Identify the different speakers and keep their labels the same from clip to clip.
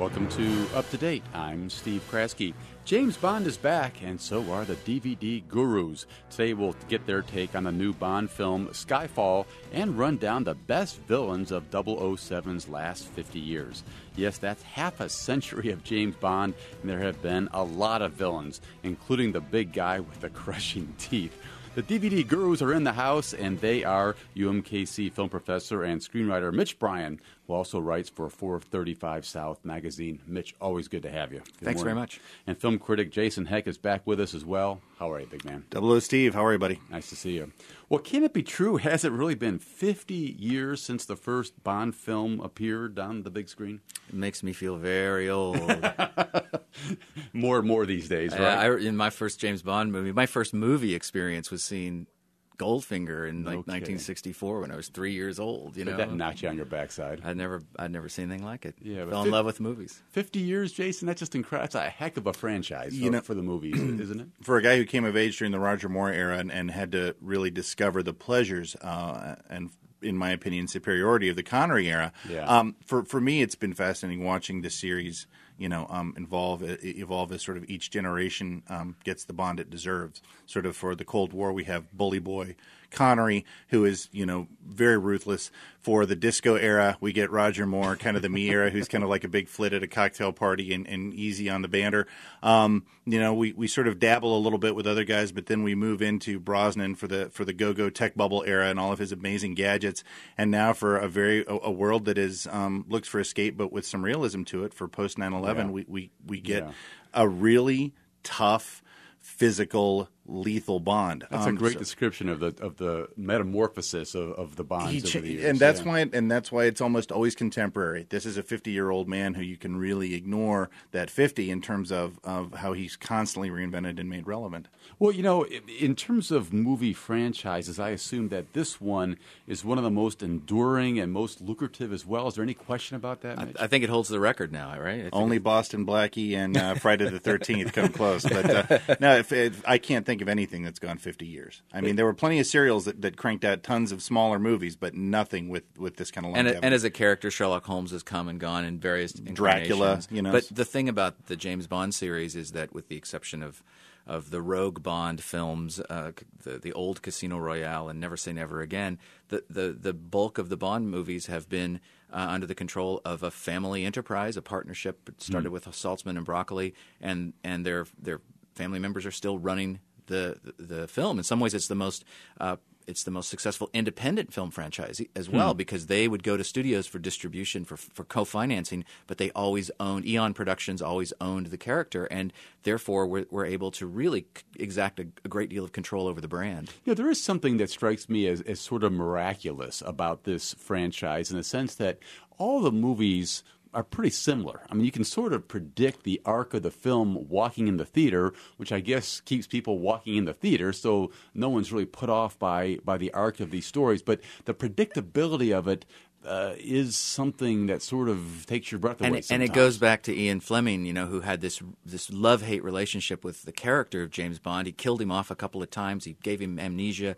Speaker 1: Welcome to Up to Date. I'm Steve Kraske. James Bond is back, and so are the DVD gurus. Today we'll get their take on the new Bond film, Skyfall, and run down the best villains of 007's last 50 years. Yes, that's half a century of James Bond, and there have been a lot of villains, including the big guy with the crushing teeth. The DVD gurus are in the house, and they are UMKC film professor and screenwriter Mitch Bryan, who also writes for 435 South magazine. Mitch, always good to have you.
Speaker 2: Thanks very much.
Speaker 1: And film critic Jason Heck is back with us as well. How are you, big man?
Speaker 3: 00 Steve, how are you, buddy?
Speaker 1: Nice to see you. Well, can it be true? Has it really been 50 years since the first Bond film appeared on the big screen?
Speaker 2: It makes me feel very old.
Speaker 1: More and more these days, right?
Speaker 2: In my first James Bond movie, my first movie experience was seeing Goldfinger in 1964 when I was 3 years old.
Speaker 1: Did that knock you on your backside?
Speaker 2: I'd never seen anything like it.
Speaker 1: Yeah,
Speaker 2: fell in love with movies.
Speaker 1: 50 years, Jason. That's just incredible. That's a heck of a franchise for the movies, isn't it?
Speaker 3: For a guy who came of age during the Roger Moore era and had to really discover the pleasures and, in my opinion, superiority of the Connery era.
Speaker 1: Yeah.
Speaker 3: For me, it's been fascinating watching the series, evolve as sort of each generation gets the Bond it deserves. Sort of for the Cold War, we have Bully Boy Connery, who is, very ruthless. For the disco era, we get Roger Moore, kind of the me era, who's kind of like a big flit at a cocktail party and easy on the banter. We sort of dabble a little bit with other guys, but then we move into Brosnan for the go-go tech bubble era and all of his amazing gadgets. And now for a world that is looks for escape, but with some realism to it. For post 9/11, we get a really tough, physical, lethal Bond.
Speaker 1: That's a great description of the metamorphosis of the Bonds over the years.
Speaker 3: And that's why it's almost always contemporary. This is a 50-year-old man who you can really ignore that 50 in terms of how he's constantly reinvented and made relevant.
Speaker 1: Well, in terms of movie franchises, I assume that this one is one of the most enduring and most lucrative as well. Is there any question about that, Mitch?
Speaker 2: I think it holds the record now, right?
Speaker 3: Only Boston Blackie and Friday the 13th come close. But no, if I can't think of anything that's gone 50 years. I mean, there were plenty of serials that cranked out tons of smaller movies, but nothing with this kind of longevity.
Speaker 2: And as a character, Sherlock Holmes has come and gone in various
Speaker 3: Dracula,
Speaker 2: But the thing about the James Bond series is that, with the exception of the Rogue Bond films, the old Casino Royale and Never Say Never Again, the bulk of the Bond movies have been under the control of a family enterprise, a partnership. It started with Saltzman and Broccoli, and their family members are still running the film. In some ways, it's the most successful independent film franchise as well, because they would go to studios for distribution, for co-financing, but they always owned, Eon Productions always owned the character, and therefore were able to really exact a great deal of control over the brand.
Speaker 1: There is something that strikes me as sort of miraculous about this franchise, in the sense that all the movies are pretty similar. I mean, you can sort of predict the arc of the film walking in the theater, which I guess keeps people walking in the theater, so no one's really put off by the arc of these stories. But the predictability of it is something that sort of takes your breath away sometimes.
Speaker 2: And it goes back to Ian Fleming, who had this love-hate relationship with the character of James Bond. He killed him off a couple of times. He gave him amnesia.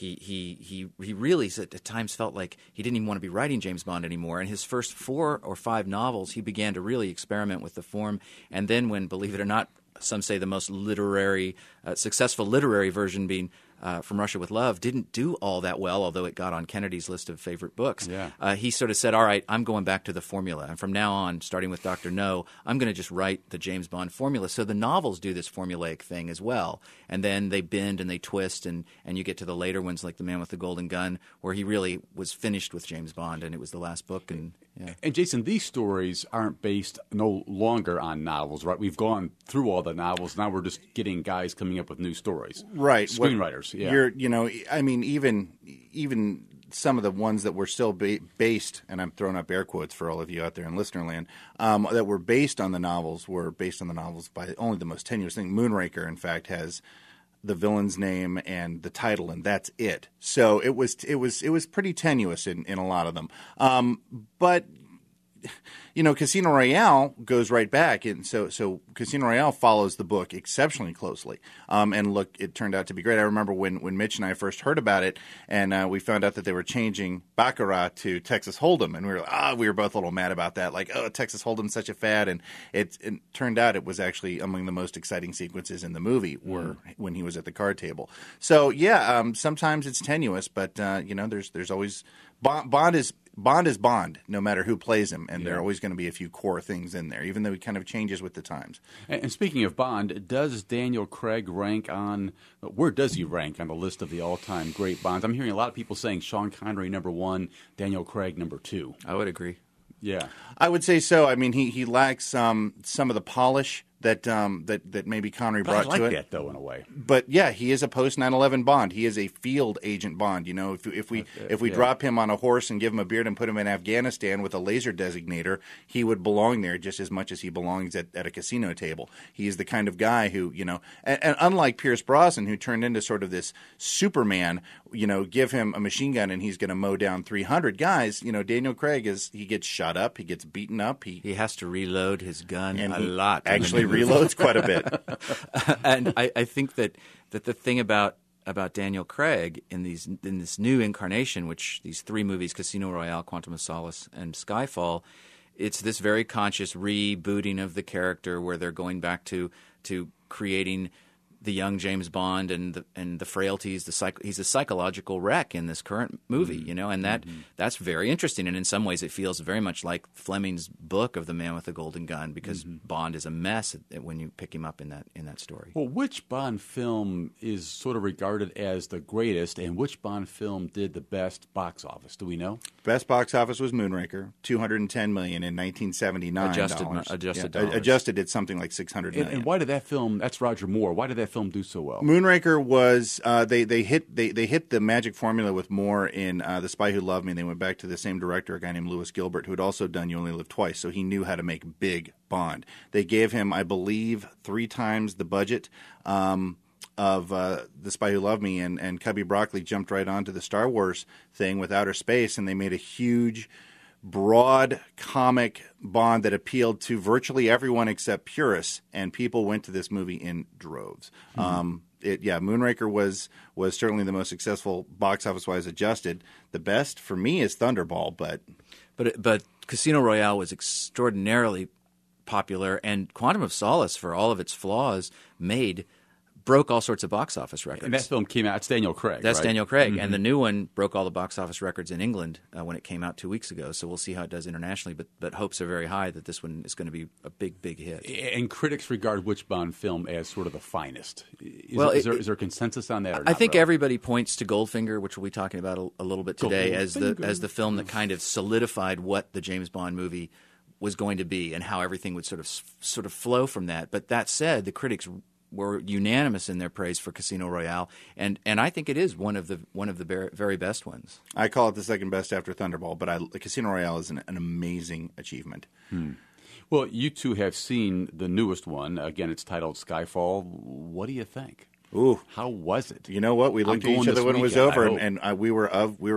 Speaker 2: He really at times felt like he didn't even want to be writing James Bond anymore. In his first 4 or 5 novels, he began to really experiment with the form. And then when, believe it or not, some say the most successful literary version being From Russia with Love didn't do all that well, although it got on Kennedy's list of favorite books.
Speaker 1: Yeah.
Speaker 2: He sort of said, all right, I'm going back to the formula. And from now on, starting with Dr. No, I'm going to just write the James Bond formula. So the novels do this formulaic thing as well. And then they bend and they twist, and you get to the later ones like The Man with the Golden Gun, where he really was finished with James Bond, and it was the last book. And
Speaker 1: Jason, these stories aren't based no longer on novels, right? We've gone through all the novels. Now we're just getting guys coming up with new stories.
Speaker 3: Right.
Speaker 1: Screenwriters,
Speaker 3: Even some of the ones that were still based, and I'm throwing up air quotes for all of you out there in listener land, that were based on the novels by only the most tenuous thing. Moonraker, in fact, has the villain's name and the title, and that's it. So it was pretty tenuous in a lot of them. But Casino Royale goes right back, and so Casino Royale follows the book exceptionally closely. And look, it turned out to be great. I remember when Mitch and I first heard about it, and we found out that they were changing Baccarat to Texas Hold'em, and we were both a little mad about that. Like, oh, Texas Hold'em's such a fad, and it turned out it was actually among the most exciting sequences in the movie were when he was at the card table. So yeah, sometimes it's tenuous, but there's always Bond is Bond, no matter who plays him, and there are always going to be a few core things in there, even though he kind of changes with the times.
Speaker 1: And speaking of Bond, does Daniel Craig rank on – where does he rank on the list of the all-time great Bonds? I'm hearing a lot of people saying Sean Connery number 1, Daniel Craig number 2.
Speaker 2: I would agree.
Speaker 1: Yeah.
Speaker 3: I would say so. I mean, he lacks some of the polish that maybe Connery brought to it.
Speaker 1: I like that, though, in a way.
Speaker 3: But yeah, he is a post 9/11 Bond. He is a field agent Bond. If we drop him on a horse and give him a beard and put him in Afghanistan with a laser designator, he would belong there just as much as he belongs at a casino table. He is the kind of guy who, and unlike Pierce Brosnan, who turned into sort of this Superman, give him a machine gun and he's going to mow down 300 guys. Daniel Craig he gets shot up, he gets beaten up, he
Speaker 2: has to reload his gun a lot.
Speaker 3: Actually reloads quite a bit.
Speaker 2: And I think that the thing about Daniel Craig in this new incarnation, which these 3 movies, Casino Royale, Quantum of Solace, and Skyfall, it's this very conscious rebooting of the character where they're going back to creating the young James Bond and the frailties. He's a psychological wreck in this current movie, and that's very interesting. And in some ways, it feels very much like Fleming's book of The Man with the Golden Gun, because Bond is a mess when you pick him up in that story.
Speaker 1: Well, which Bond film is sort of regarded as the greatest, and which Bond film did the best box office? Do we know?
Speaker 3: Best box office was Moonraker, $210 million in 1979.
Speaker 2: Adjusted dollars.
Speaker 3: Adjusted, it's something like $600 million.
Speaker 1: And why did that film? That's Roger Moore. Why did that film do so well?
Speaker 3: Moonraker was they hit the magic formula with Moore in The Spy Who Loved Me, and they went back to the same director, a guy named Lewis Gilbert, who had also done You Only Live Twice, so he knew how to make big Bond. They gave him, I believe, 3 times the budget of The Spy Who Loved Me, and Cubby Broccoli jumped right onto the Star Wars thing with Outer Space, and they made a huge, broad comic Bond that appealed to virtually everyone except purists, and people went to this movie in droves. Moonraker was certainly the most successful box office-wise adjusted. The best for me is Thunderball,
Speaker 2: but Casino Royale was extraordinarily popular, and Quantum of Solace, for all of its flaws, broke all sorts of box office records.
Speaker 1: And that film came out. It's Daniel Craig.
Speaker 2: That's
Speaker 1: right?
Speaker 2: Daniel Craig. And the new one broke all the box office records in England when it came out 2 weeks ago. So we'll see how it does internationally. But hopes are very high that this one is going to be a big, big hit.
Speaker 1: And critics regard which Bond film as sort of the finest. Is there consensus on that? Or not,
Speaker 2: I think
Speaker 1: really?
Speaker 2: Everybody points to Goldfinger, which we'll be talking about a little bit today, as the film that kind of solidified what the James Bond movie was going to be and how everything would sort of flow from that. But that said, the critics were unanimous in their praise for Casino Royale, and I think it is one of the very best ones.
Speaker 3: I call it the second best after Thunderball, but Casino Royale is an amazing achievement.
Speaker 1: Well, you two have seen the newest one. Again, it's titled Skyfall. What do you think?
Speaker 3: Ooh,
Speaker 1: how was it?
Speaker 3: You know what? We looked at each other when it was over, and we were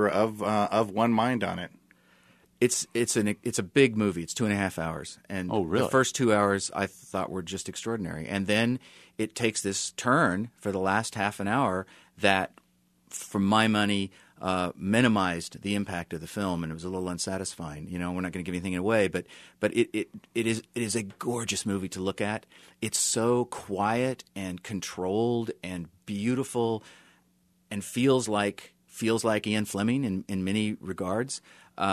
Speaker 3: of one mind on it.
Speaker 2: It's a big movie. It's 2.5 hours, and
Speaker 1: really?
Speaker 2: The first 2 hours I thought were just extraordinary, and then it takes this turn for the last half an hour that, for my money, minimized the impact of the film, and it was a little unsatisfying. We're not going to give anything away, but it is a gorgeous movie to look at. It's so quiet and controlled and beautiful, and feels like Ian Fleming in many regards.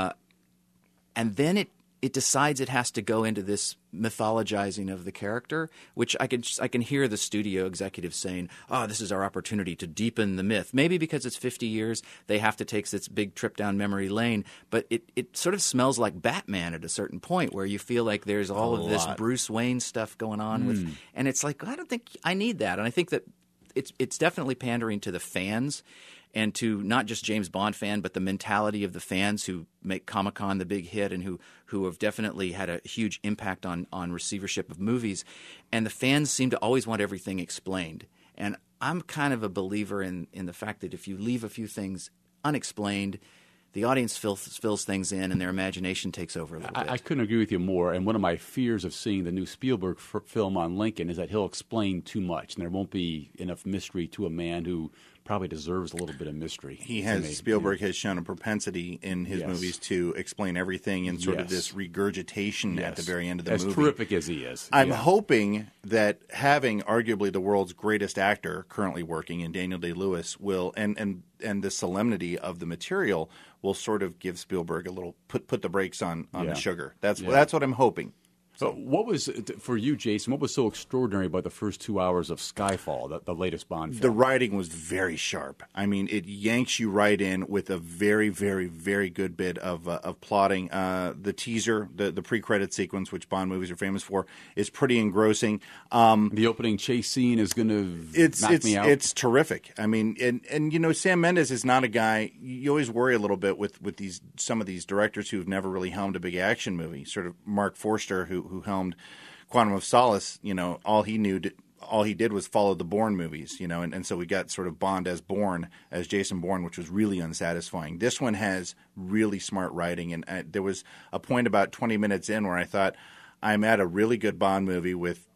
Speaker 2: And then it decides it has to go into this mythologizing of the character, which I can hear the studio executives saying, "Oh, this is our opportunity to deepen the myth." Maybe because it's 50 years, they have to take this big trip down memory lane. But it sort of smells like Batman at a certain point, where you feel like there's all of this Bruce Wayne stuff going on with, and it's like, I don't think I need that. And I think that it's definitely pandering to the fans, and to not just James Bond fan, but the mentality of the fans who make Comic-Con the big hit, and who have definitely had a huge impact on receivership of movies. And the fans seem to always want everything explained. And I'm kind of a believer in the fact that if you leave a few things unexplained, the audience fills things in and their imagination takes over a little bit.
Speaker 1: I couldn't agree with you more. And one of my fears of seeing the new Spielberg film on Lincoln is that he'll explain too much, and there won't be enough mystery to a man who probably deserves a little bit of mystery.
Speaker 3: Spielberg has shown a propensity in his movies to explain everything in sort of this regurgitation at the very end of the movie.
Speaker 1: As terrific as he is.
Speaker 3: I'm hoping that having arguably the world's greatest actor currently working in Daniel Day-Lewis will and the solemnity of the material will sort of give Spielberg a little put the brakes on the sugar. That's what I'm hoping.
Speaker 1: So what was, for you, Jason, what was so extraordinary about the first 2 hours of Skyfall, the latest Bond film?
Speaker 3: The writing was very sharp. I mean, it yanks you right in with a very, very, very good bit of plotting. The teaser, the pre-credit sequence, which Bond movies are famous for, is pretty engrossing.
Speaker 1: The opening chase scene is going to knock me out.
Speaker 3: It's terrific. I mean, and you know, Sam Mendes is not a guy. You always worry a little bit with some of these directors who've never really helmed a big action movie. Sort of Mark Forster, who helmed Quantum of Solace, you know, all he did was follow the Bourne movies, you know, and so we got sort of Bond as Jason Bourne, which was really unsatisfying. This one has really smart writing, and there was a point about 20 minutes in where I thought, I'm at a really good Bond movie with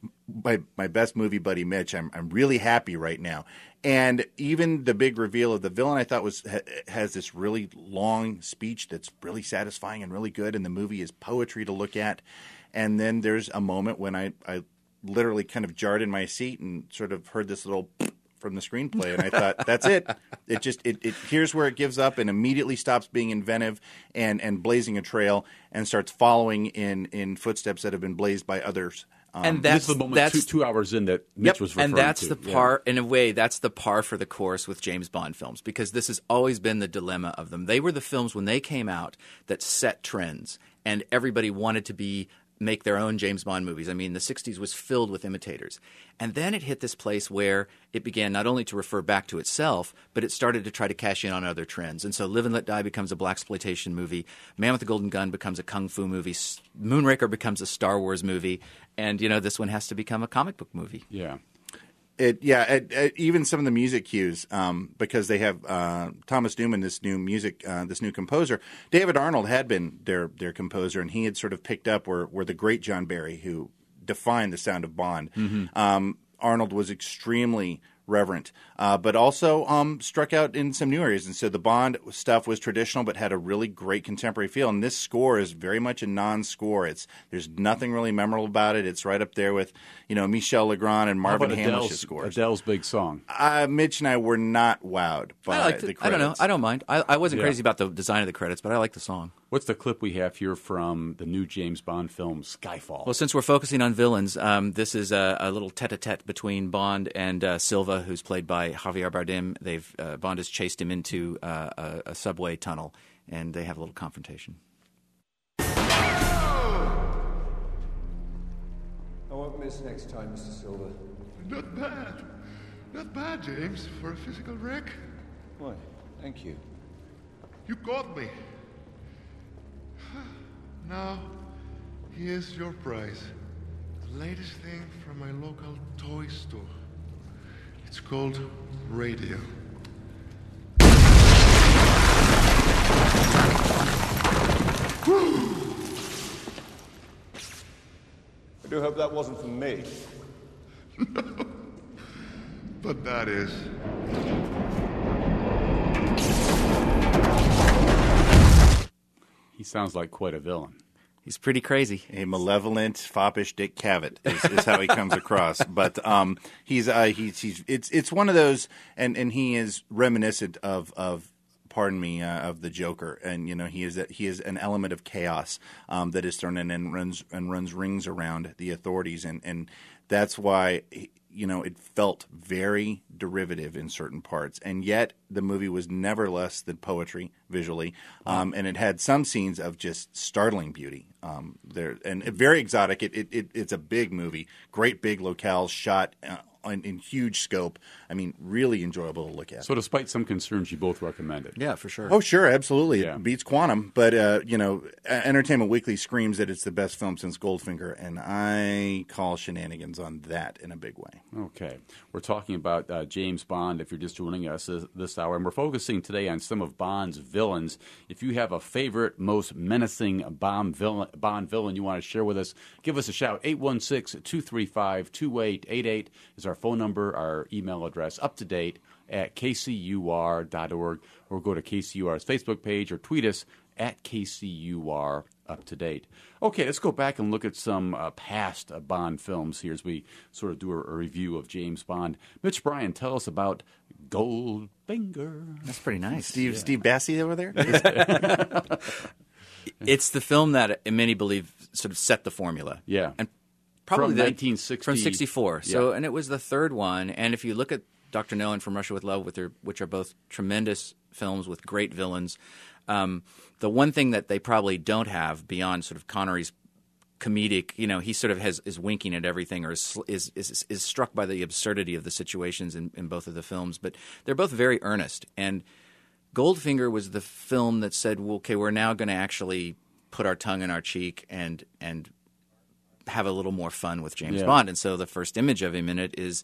Speaker 3: my best movie buddy Mitch. I'm really happy right now. And even the big reveal of the villain, I thought has this really long speech that's really satisfying and really good, and the movie is poetry to look at. And then there's a moment when I literally kind of jarred in my seat and sort of heard this little from the screenplay, and I thought, that's it. It here's where it gives up and immediately stops being inventive and blazing a trail and starts following in footsteps that have been blazed by others.
Speaker 2: And that's
Speaker 1: the moment 2 hours in that Mitch was referring to.
Speaker 2: And that's the par, in a way, that's the par for the course with James Bond films, because this has always been the dilemma of them. They were the films when they came out that set trends, and everybody wanted to make their own James Bond movies. I mean, the 60s was filled with imitators. And then it hit this place where it began not only to refer back to itself, but it started to try to cash in on other trends. And so Live and Let Die becomes a blaxploitation movie. Man with the Golden Gun becomes a kung fu movie. Moonraker becomes a Star Wars movie. And, you know, this one has to become a comic book movie.
Speaker 1: Yeah.
Speaker 3: Even some of the music cues, because they have Thomas Newman, this new composer. David Arnold had been their composer, and he had sort of picked up where the great John Barry, who defined the sound of Bond. Mm-hmm. Arnold was extremely reverent, but also struck out in some new areas. And so the Bond stuff was traditional, but had a really great contemporary feel. And this score is very much a non-score. There's nothing really memorable about it. It's right up there with, you know, Michel Legrand and Marvin Hamlisch's scores.
Speaker 1: Adele's big song.
Speaker 3: Mitch and I were not wowed by the credits.
Speaker 2: I don't know. I don't mind. I wasn't crazy about the design of the credits, but I like the song.
Speaker 1: What's the clip we have here from the new James Bond film, Skyfall?
Speaker 2: Well, since we're focusing on villains, this is a little tete-a-tete between Bond and Silva, who's played by Javier Bardem. Bond has chased him into a subway tunnel, and they have a little confrontation.
Speaker 4: I won't miss next time, Mr. Silva.
Speaker 5: Not bad. Not bad, James, for a physical wreck.
Speaker 4: Why, thank you.
Speaker 5: You caught me. Now, here's your prize. The latest thing from my local toy store. It's called Radio.
Speaker 4: I do hope that wasn't for me.
Speaker 5: No, but that is.
Speaker 1: He sounds like quite a villain.
Speaker 2: He's pretty crazy.
Speaker 3: A malevolent, foppish Dick Cavett is how he comes across. But it's one of those, and he is reminiscent of the Joker, and you know he is an element of chaos that is thrown in and runs rings around the authorities, and that's why it felt very derivative in certain parts, and yet the movie was never less than poetry visually, and it had some scenes of just startling beauty. Very exotic. It's a big movie, great big locales shot in huge scope. I mean, really enjoyable to look at.
Speaker 1: So despite some concerns, you both recommend it.
Speaker 2: Yeah, for sure.
Speaker 3: Oh, sure, absolutely.
Speaker 1: Yeah.
Speaker 3: It beats Quantum, but Entertainment Weekly screams that it's the best film since Goldfinger, and I call shenanigans on that in a big way.
Speaker 1: Okay. We're talking about James Bond, if you're just joining us this hour, and we're focusing today on some of Bond's villains. If you have a favorite, most menacing Bond villain you want to share with us, give us a shout. 816-235-2888 is our phone number, our email address, up to date at kcur.org, or go to KCUR's Facebook page or tweet us at KCUR up to date. Okay, let's go back and look at some past Bond films here as we sort of do a review of James Bond. Mitch Bryan, tell us about Goldfinger.
Speaker 2: That's pretty nice.
Speaker 3: Steve Bassie over there?
Speaker 2: It's the film that many believe sort of set the formula.
Speaker 1: Yeah.
Speaker 2: And probably
Speaker 1: From 1960.
Speaker 2: From 64. So,
Speaker 1: Yeah.
Speaker 2: and it was the third one. And if you look at Dr. No and From Russia with Love, which are both tremendous films with great villains, the one thing that they probably don't have beyond sort of Connery's comedic, he sort of is winking at everything, or is struck by the absurdity of the situations in both of the films. But they're both very earnest. And Goldfinger was the film that said, well, okay, we're now going to actually put our tongue in our cheek and have a little more fun with James Bond. And so the first image of him in it is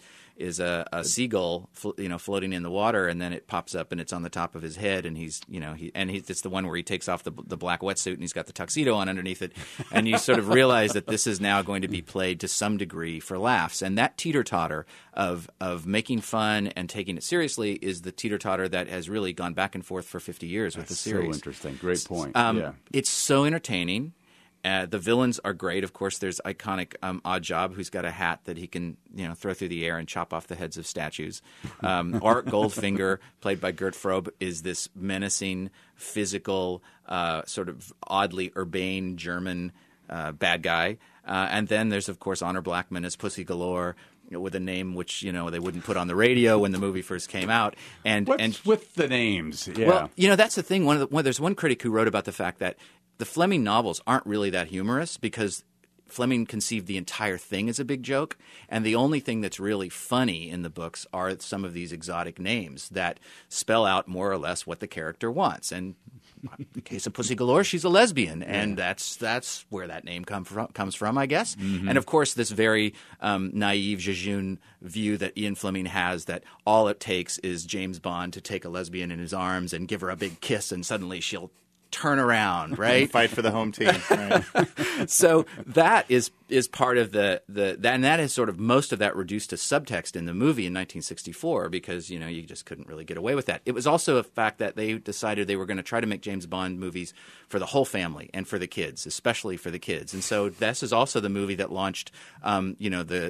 Speaker 2: a seagull, floating in the water, and then it pops up and it's on the top of his head, and it's the one where he takes off the black wetsuit and he's got the tuxedo on underneath it, and you sort of realize that this is now going to be played to some degree for laughs. And that teeter-totter of making fun and taking it seriously is the teeter-totter that has really gone back and forth for 50 years with the series.
Speaker 1: So interesting. Great point.
Speaker 2: It's so entertaining. The villains are great. Of course, there's iconic Odd Job, who's got a hat that he can throw through the air and chop off the heads of statues. Art Goldfinger, played by Gert Frobe, is this menacing, physical, sort of oddly urbane German bad guy. And then there's, of course, Honor Blackman as Pussy Galore, with a name which they wouldn't put on the radio when the movie first came out.
Speaker 1: What's with the names? Yeah.
Speaker 2: Well, that's the thing. There's one critic who wrote about the fact that the Fleming novels aren't really that humorous because Fleming conceived the entire thing as a big joke, and the only thing that's really funny in the books are some of these exotic names that spell out more or less what the character wants. And in the case of Pussy Galore, she's a lesbian, and that's where that name comes from, I guess. Mm-hmm. And of course, this very naive jejune view that Ian Fleming has, that all it takes is James Bond to take a lesbian in his arms and give her a big kiss, and suddenly she'll turn around, right?
Speaker 3: Fight for the home team, right?
Speaker 2: So that is part of and that is sort of most of that reduced to subtext in the movie in 1964 because, you just couldn't really get away with that. It was also a fact that they decided they were going to try to make James Bond movies for the whole family and for the kids, especially for the kids. And so this is also the movie that launched, the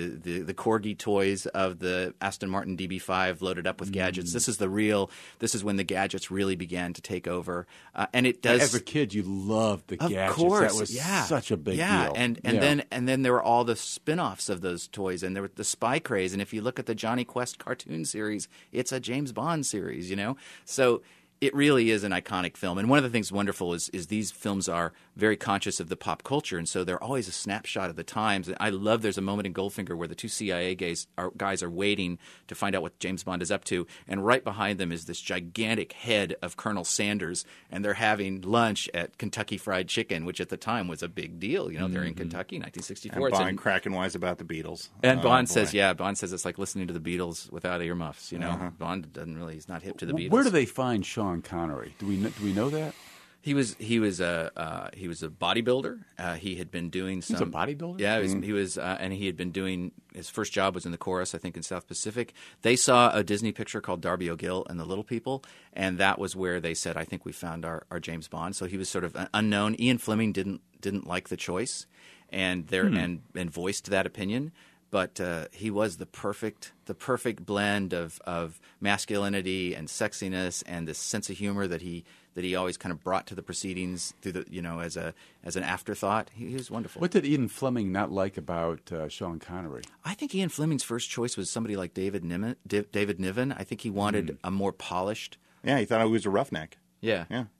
Speaker 2: Corgi toys of the Aston Martin DB5 loaded up with gadgets. This is when the gadgets really began to take over. And it does.
Speaker 1: As a kid, you loved the gadgets.
Speaker 2: Of course,
Speaker 1: that was such a big deal.
Speaker 2: And then there were all the spin-offs of those toys, and there were the spy craze. And if you look at the Johnny Quest cartoon series, it's a James Bond series, So it really is an iconic film. And one of the things wonderful is these films are very conscious of the pop culture, and so they're always a snapshot of the times. And I love there's a moment in Goldfinger where the two CIA guys are waiting to find out what James Bond is up to, and right behind them is this gigantic head of Colonel Sanders, and they're having lunch at Kentucky Fried Chicken, which at the time was a big deal. They're in Kentucky, 1964.
Speaker 3: And Bond cracking wise about the Beatles.
Speaker 2: And Bond says it's like listening to the Beatles without earmuffs. Bond he's not hip to the Beatles.
Speaker 1: Where do they find Sean Connery? Do we know that?
Speaker 2: He was a bodybuilder. He had been doing some.
Speaker 1: He's a bodybuilder?
Speaker 2: Yeah, he was, and he had been doing. His first job was in the chorus, I think, in South Pacific. They saw a Disney picture called Darby O'Gill and the Little People, and that was where they said, "I think we found our James Bond." So he was sort of unknown. Ian Fleming didn't like the choice, and voiced that opinion. But he was the perfect blend of masculinity and sexiness and this sense of humor that he always kind of brought to the proceedings through the as an afterthought. He was wonderful.
Speaker 1: What did Ian Fleming not like about Sean Connery?
Speaker 2: I think Ian Fleming's first choice was somebody like David Niven. I think he wanted a more polished.
Speaker 3: Yeah, he thought he was a roughneck.
Speaker 2: Yeah.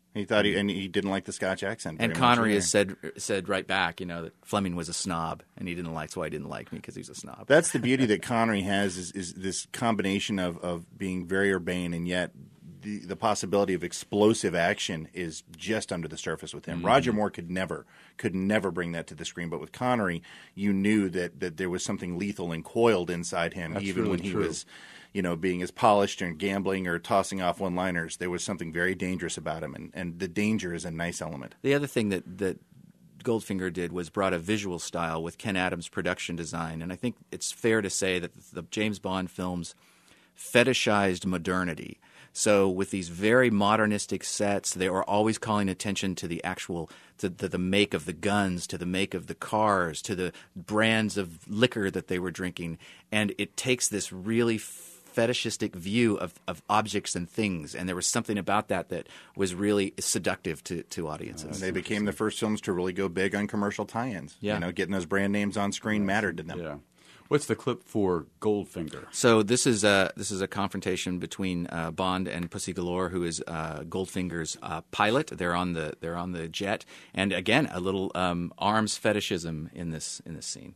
Speaker 3: He thought he didn't like the Scotch accent.
Speaker 2: And
Speaker 3: very
Speaker 2: Connery
Speaker 3: much
Speaker 2: has said right back, that Fleming was a snob, and that's why he didn't like me, because he's a snob.
Speaker 3: That's the beauty that Connery has is this combination of being very urbane, and yet the possibility of explosive action is just under the surface with him. Roger Moore could never bring that to the screen, but with Connery, you knew that there was something lethal and coiled inside him.
Speaker 1: That's
Speaker 3: even
Speaker 1: really
Speaker 3: when he
Speaker 1: true.
Speaker 3: was being as polished and gambling or tossing off one-liners, there was something very dangerous about him, and the danger is a nice element.
Speaker 2: The other thing that Goldfinger did was brought a visual style with Ken Adams' production design, and I think it's fair to say that the James Bond films fetishized modernity. So with these very modernistic sets, they were always calling attention to the actual to the make of the guns, to the make of the cars, to the brands of liquor that they were drinking, and it takes this really fetishistic view of objects and things, and there was something about that was really seductive to audiences.
Speaker 3: They became the first films to really go big on commercial tie-ins.
Speaker 2: Yeah.
Speaker 3: Getting those brand names on screen mattered to them.
Speaker 1: Yeah. What's the clip for Goldfinger?
Speaker 2: So this is a confrontation between Bond and Pussy Galore, who is Goldfinger's pilot. They're on the jet, and again, a little arms fetishism in this scene.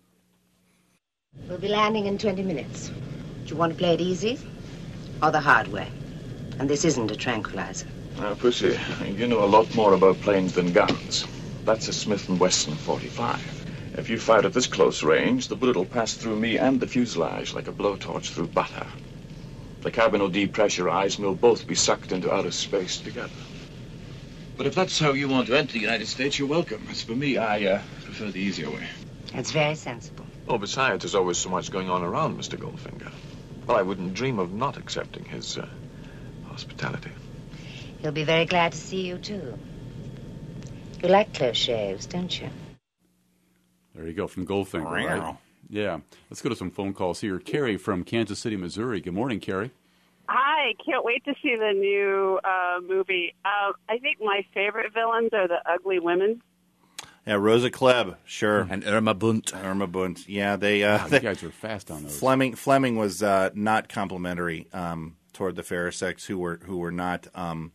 Speaker 6: We'll be landing in 20 minutes. Do you want to play it easy or the hard way? And this isn't a tranquilizer.
Speaker 7: Now, Pussy, you know a lot more about planes than guns. That's a Smith & Wesson 45. If you fire at this close range, the bullet will pass through me and the fuselage like a blowtorch through butter. The cabin will depressurize and we'll both be sucked into outer space together. But if that's how you want to enter the United States, you're welcome. As for me, I prefer the easier way.
Speaker 6: That's very sensible.
Speaker 7: Oh, besides, there's always so much going on around Mr. Goldfinger. Well, I wouldn't dream of not accepting his hospitality.
Speaker 6: He'll be very glad to see you, too. You like close shaves, don't you?
Speaker 1: There you go, from Goldfinger, right? Yeah. Let's go to some phone calls here. Carrie from Kansas City, Missouri. Good morning, Carrie.
Speaker 8: Hi, can't wait to see the new movie. I think my favorite villains are the ugly women.
Speaker 3: Yeah, Rosa Klebb, sure.
Speaker 2: And Irma Bunt.
Speaker 3: Yeah,
Speaker 1: You guys were fast on those.
Speaker 3: Fleming was not complimentary toward the fair sex who were not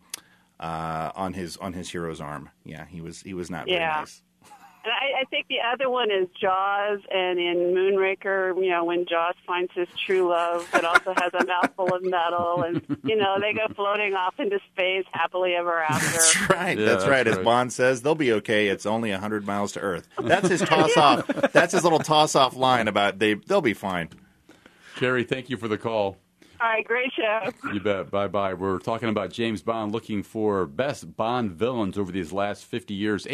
Speaker 3: on his hero's arm. Yeah, he was not very nice.
Speaker 8: And I think the other one is Jaws, and in Moonraker, when Jaws finds his true love, it also has a mouthful of metal, and, they go floating off into space happily ever after.
Speaker 3: That's right.
Speaker 1: Yeah,
Speaker 3: that's right. As
Speaker 1: right.
Speaker 3: Bond says, they'll be okay. It's only 100 miles to Earth. That's his toss-off. That's his little toss-off line about they'll be fine.
Speaker 1: Carrie, thank you for the call.
Speaker 8: All right, great show.
Speaker 1: You bet. Bye-bye. We're talking about James Bond, looking for best Bond villains over these last 50 years.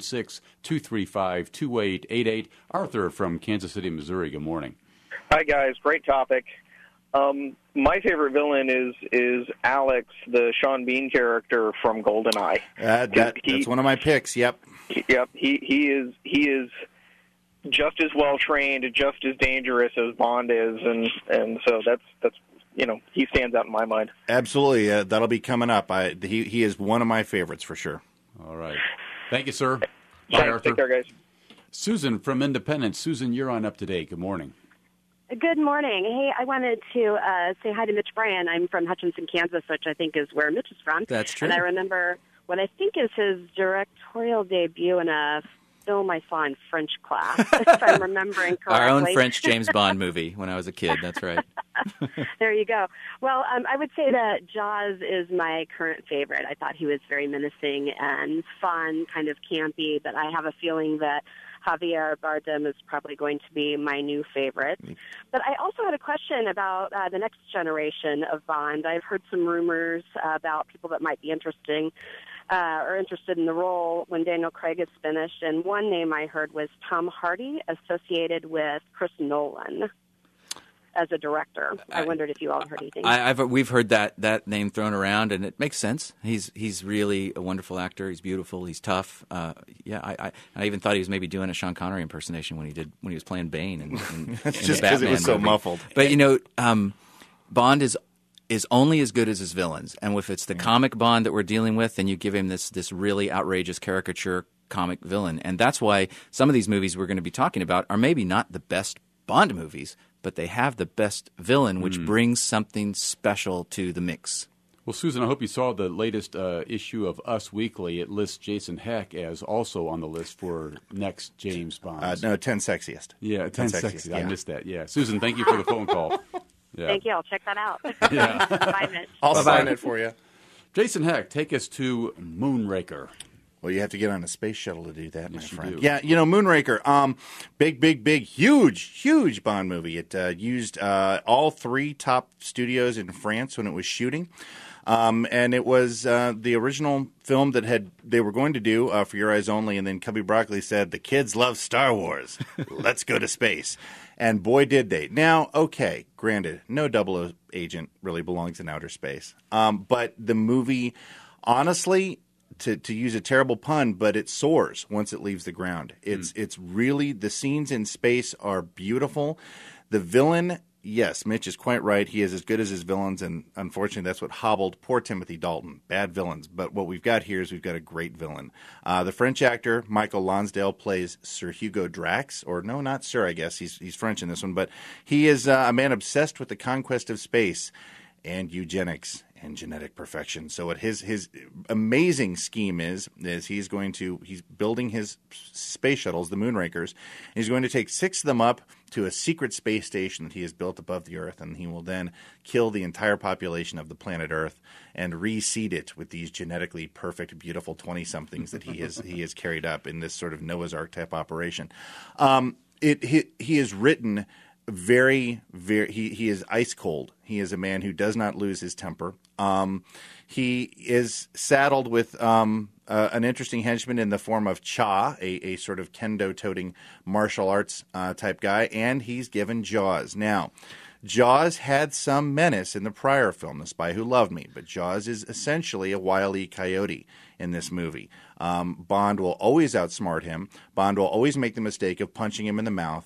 Speaker 1: 816-235-2888. Arthur from Kansas City, Missouri. Good morning.
Speaker 9: Hi, guys. Great topic. My favorite villain is Alex, the Sean Bean character from GoldenEye.
Speaker 3: That's one of my picks. Yep.
Speaker 9: Yep. He is just as well trained, just as dangerous as Bond is, and so that's he stands out in my mind.
Speaker 3: Absolutely. That'll be coming up. He is one of my favorites for sure.
Speaker 1: All right. Thank you, sir. Bye,
Speaker 9: Thanks.
Speaker 1: Arthur.
Speaker 9: Take care, guys.
Speaker 1: Susan from Independence. Susan, you're on Up to Date. Good morning.
Speaker 10: Good morning. Hey, I wanted to say hi to Mitch Bryan. I'm from Hutchinson, Kansas, which I think is where Mitch is from.
Speaker 2: That's true.
Speaker 10: And I remember what I think is his directorial debut in a film I saw in French class, if I'm remembering correctly.
Speaker 2: Our own French James Bond movie when I was a kid. That's right.
Speaker 10: There you go. Well, I would say that Jaws is my current favorite. I thought he was very menacing and fun, kind of campy, but I have a feeling that Javier Bardem is probably going to be my new favorite. But I also had a question about the next generation of Bond. I've heard some rumors about people that might be interested in the role when Daniel Craig is finished, and one name I heard was Tom Hardy, associated with Chris Nolan as a director. I wondered if you all heard anything.
Speaker 2: We've heard that name thrown around, and it makes sense. He's really a wonderful actor. He's beautiful. He's tough. I even thought he was maybe doing a Sean Connery impersonation when he was playing Bane. And
Speaker 3: That's just because it was so muffled.
Speaker 2: But Bond is only as good as his villains, and if it's the comic Bond that we're dealing with, then you give him this really outrageous caricature comic villain, and that's why some of these movies we're going to be talking about are maybe not the best Bond movies, but they have the best villain, which brings something special to the mix.
Speaker 1: Well, Susan, I hope you saw the latest issue of Us Weekly. It lists Jason Heck as also on the list for next James Bond.
Speaker 3: No, 10 sexiest.
Speaker 1: Yeah, 10 sexiest.
Speaker 3: Yeah.
Speaker 1: I missed that. Yeah, Susan, thank you for the phone call. Yeah.
Speaker 10: Thank you. I'll check that out.
Speaker 1: Yeah.
Speaker 10: Bye, Mitch.
Speaker 3: I'll sign it for you.
Speaker 1: Jason Heck, take us to Moonraker.
Speaker 3: Well, you have to get on a space shuttle to do that, my friend.
Speaker 1: do.
Speaker 3: Yeah, Moonraker. Big, huge Bond movie. It used all 3 top studios in France when it was shooting. And it was the original film that they were going to do For Your Eyes Only, and then Cubby Broccoli said, the kids love Star Wars. Let's go to space. And boy, did they. Now, okay, granted, no 00 agent really belongs in outer space. But the movie, honestly, to use a terrible pun, but it soars once it leaves the ground. It's really, the scenes in space are beautiful. The villain, yes, Mitch is quite right. He is as good as his villains, and unfortunately that's what hobbled poor Timothy Dalton. Bad villains. But what we've got here is we've got a great villain. The French actor Michael Lonsdale plays Sir Hugo Drax, or no, not Sir, I guess. He's French in this one. But he is a man obsessed with the conquest of space and eugenics and genetic perfection. So what his amazing scheme is he's building his space shuttles, the Moonrakers, and he's going to take 6 of them up to a secret space station that he has built above the Earth, and he will then kill the entire population of the planet Earth and reseed it with these genetically perfect, beautiful 20-somethings that he has carried up in this sort of Noah's Ark type operation. He is written very, he is ice cold. He is a man who does not lose his temper. He is saddled with an interesting henchman in the form of Cha, a sort of kendo-toting martial arts type guy, and he's given Jaws. Now, Jaws had some menace in the prior film, The Spy Who Loved Me, but Jaws is essentially a Wile E. Coyote in this movie. Bond will always outsmart him. Bond will always make the mistake of punching him in the mouth.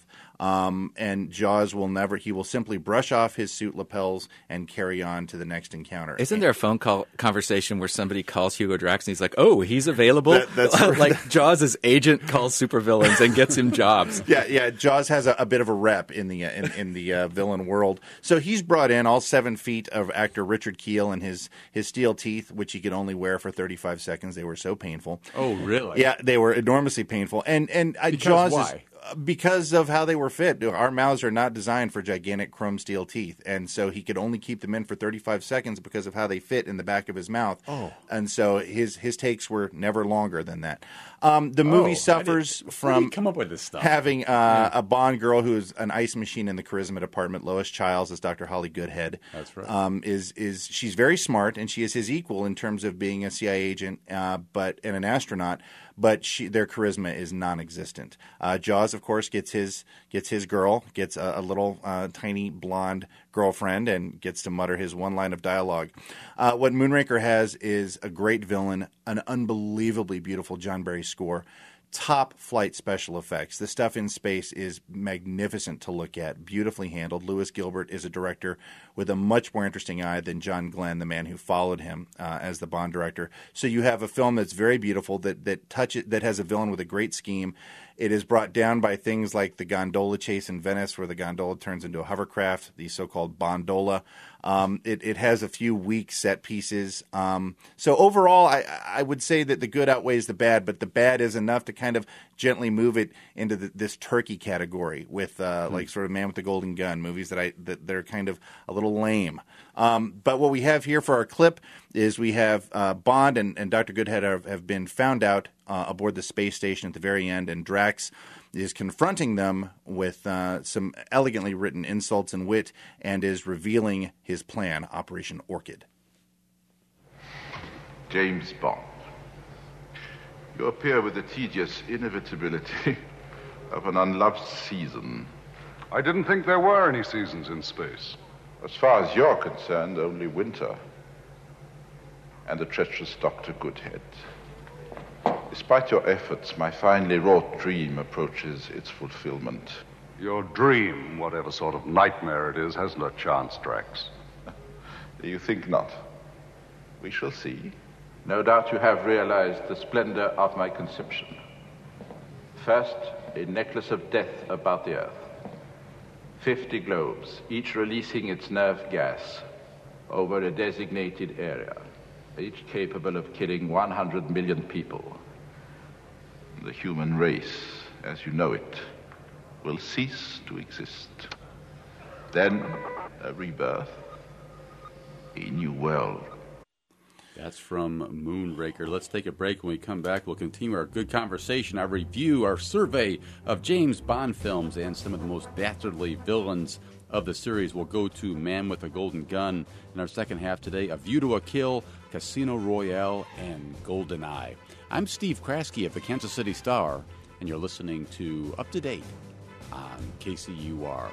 Speaker 3: And Jaws will will simply brush off his suit lapels and carry on to the next encounter.
Speaker 2: Isn't there a phone call conversation where somebody calls Hugo Drax and he's like, oh, he's available?
Speaker 3: That's
Speaker 2: like Jaws' agent calls supervillains and gets him jobs.
Speaker 3: Yeah. Jaws has a bit of a rep in the villain world. So he's brought in all 7 feet of actor Richard Kiel and his steel teeth, which he could only wear for 35 seconds. They were so painful.
Speaker 1: Oh, really?
Speaker 3: Yeah, they were enormously painful. And Jaws
Speaker 1: why?
Speaker 3: Because of how they were fit. Our mouths are not designed for gigantic chrome steel teeth. And so he could only keep them in for 35 seconds because of how they fit in the back of his mouth.
Speaker 1: Oh.
Speaker 3: And so his takes were never longer than that. The movie suffers from
Speaker 1: come up with this stuff?
Speaker 3: Having a Bond girl who is an ice machine in the charisma department. Lois Childs as Dr. Holly Goodhead.
Speaker 1: That's right.
Speaker 3: She's very smart, and she is his equal in terms of being a CIA agent and an astronaut. But their charisma is non-existent. Jaws, of course, gets his girl, gets a little tiny blonde girlfriend, and gets to mutter his one line of dialogue. What Moonraker has is a great villain, an unbelievably beautiful John Barry score, top flight special effects. The stuff in space is magnificent to look at, beautifully handled. Lewis Gilbert is a director with a much more interesting eye than John Glenn, the man who followed him as the Bond director. So you have a film that's very beautiful, that has a villain with a great scheme. It is brought down by things like the gondola chase in Venice, where the gondola turns into a hovercraft, the so-called Bondola. It has a few weak set pieces. So overall, I would say that the good outweighs the bad, but the bad is enough to kind of gently move it into this turkey category with like sort of Man with the Golden Gun, movies that are kind of a little lame. But what we have here for our clip is we have Bond and Dr. Goodhead have been found out aboard the space station at the very end, and Drax is confronting them with some elegantly written insults and wit, and is revealing his plan, Operation Orchid.
Speaker 11: James Bond, you appear with the tedious inevitability of an unloved season.
Speaker 12: I didn't think there were any seasons in space.
Speaker 11: As far as you're concerned, only winter. And the treacherous Dr. Goodhead. Despite your efforts, my finely wrought dream approaches its fulfillment.
Speaker 12: Your dream, whatever sort of nightmare it is, has no chance, Drax.
Speaker 11: You think not? We shall see. No doubt you have realized the splendor of my conception. First, a necklace of death about the Earth. 50 globes, each releasing its nerve gas. over a designated area, each capable of killing 100 million people. The human race, as you know it, will cease to exist. Then a rebirth, a new world.
Speaker 1: That's from Moonraker. Let's take a break. When we come back, we'll continue our good conversation, our review, our survey of James Bond films and some of the most dastardly villains of the series. We'll go to Man with a Golden Gun in our second half today, A View to a Kill, Casino Royale, and GoldenEye. I'm Steve Kraske of the Kansas City Star, and you're listening to Up to Date on KCUR.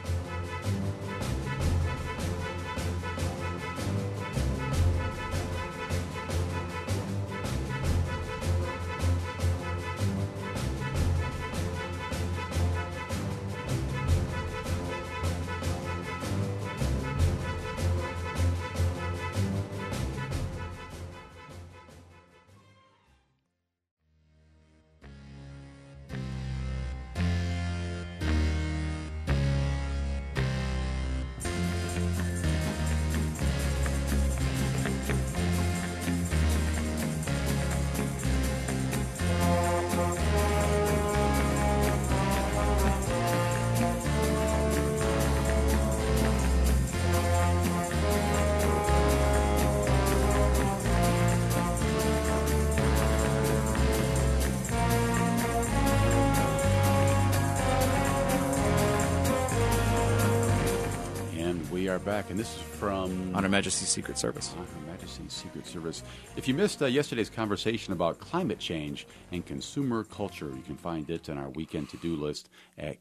Speaker 1: We are back, and this is from
Speaker 2: On Her Majesty's Secret Service.
Speaker 1: On Her Majesty's Secret Service. If you missed yesterday's conversation about climate change and consumer culture, you can find it on our weekend to-do list at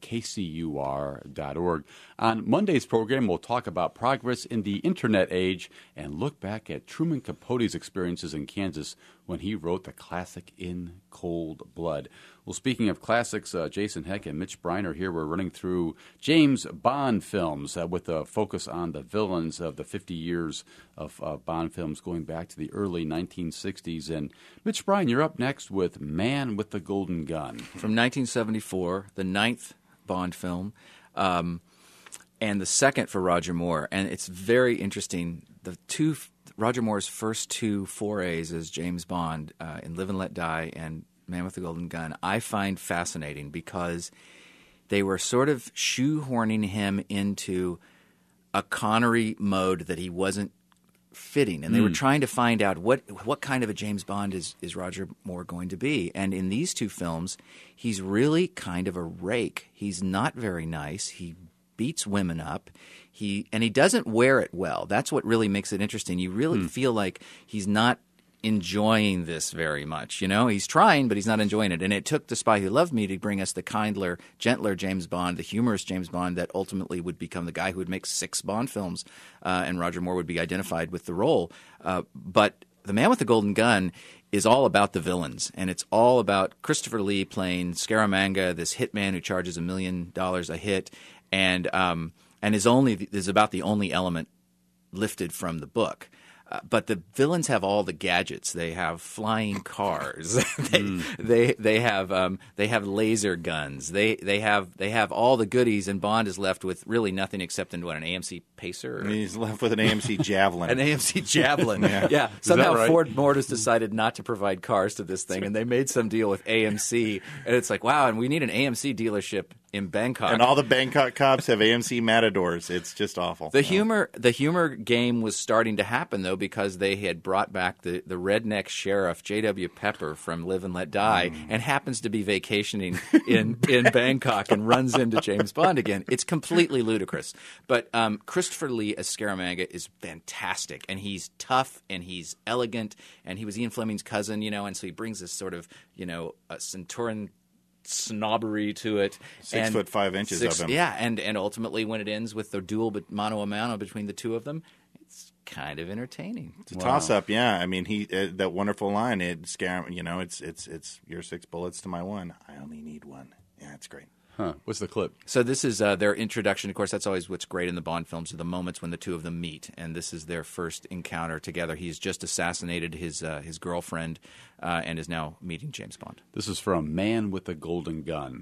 Speaker 1: kcur.org. On Monday's program, we'll talk about progress in the Internet age and look back at Truman Capote's experiences in Kansas when he wrote the classic In Cold Blood. Well, speaking of classics, Jason Heck and Mitch Bryan are here. We're running through James Bond films with a focus on the villains of the 50 years of Bond films going back to the early 1960s. And Mitch Bryan, you're up next with Man with the Golden Gun.
Speaker 2: From 1974, the ninth Bond film, and the second for Roger Moore. And it's very interesting. Roger Moore's first two forays as James Bond in Live and Let Die and Man with the Golden Gun, I find fascinating because they were sort of shoehorning him into a Connery mode that he wasn't fitting. And they were trying to find out what kind of a James Bond is Roger Moore going to be. And in these two films, he's really kind of a rake. He's not very nice. He beats women up. He doesn't wear it well. That's what really makes it interesting. You really feel like he's not enjoying this very much. You know, he's trying, but he's not enjoying it. And it took The Spy Who Loved Me to bring us the kindler, gentler James Bond, the humorous James Bond that ultimately would become the guy who would make 6 Bond films, and Roger Moore would be identified with the role. But The Man with the Golden Gun is all about the villains, and it's all about Christopher Lee playing Scaramanga, this hitman who charges $1 million a hit, and is about the only element lifted from the book. But the villains have all the gadgets. They have flying cars. They have laser guns. They have all the goodies, and Bond is left with really nothing except an AMC Pacer.
Speaker 3: And he's left with an AMC Javelin.
Speaker 2: An AMC Javelin. Yeah. Somehow right? Ford Motors decided not to provide cars to this thing, and they made some deal with AMC. And it's like, wow, and we need an AMC dealership in Bangkok.
Speaker 3: And all the Bangkok cops have AMC Matadors. It's just awful.
Speaker 2: The humor game was starting to happen, though, because they had brought back the redneck sheriff, J.W. Pepper, from Live and Let Die, and happens to be vacationing in Bangkok and runs into James Bond again. It's completely ludicrous. But Christopher Lee as Scaramanga is fantastic, and he's tough, and he's elegant, and he was Ian Fleming's cousin, and so he brings this sort of, a Centauran snobbery to it.
Speaker 3: 6'5" of him.
Speaker 2: Yeah, and ultimately when it ends with the duel mano a mano between the two of them, it's kind of entertaining.
Speaker 3: It's a toss-up, yeah. I mean, he that wonderful line, it's your 6 bullets to my 1. I only need 1. Yeah, it's great.
Speaker 1: Huh. What's the clip?
Speaker 2: So this is their introduction. Of course, that's always what's great in the Bond films are the moments when the two of them meet, and this is their first encounter together. He's just assassinated his girlfriend and is now meeting James Bond.
Speaker 1: This is from Man with the Golden Gun.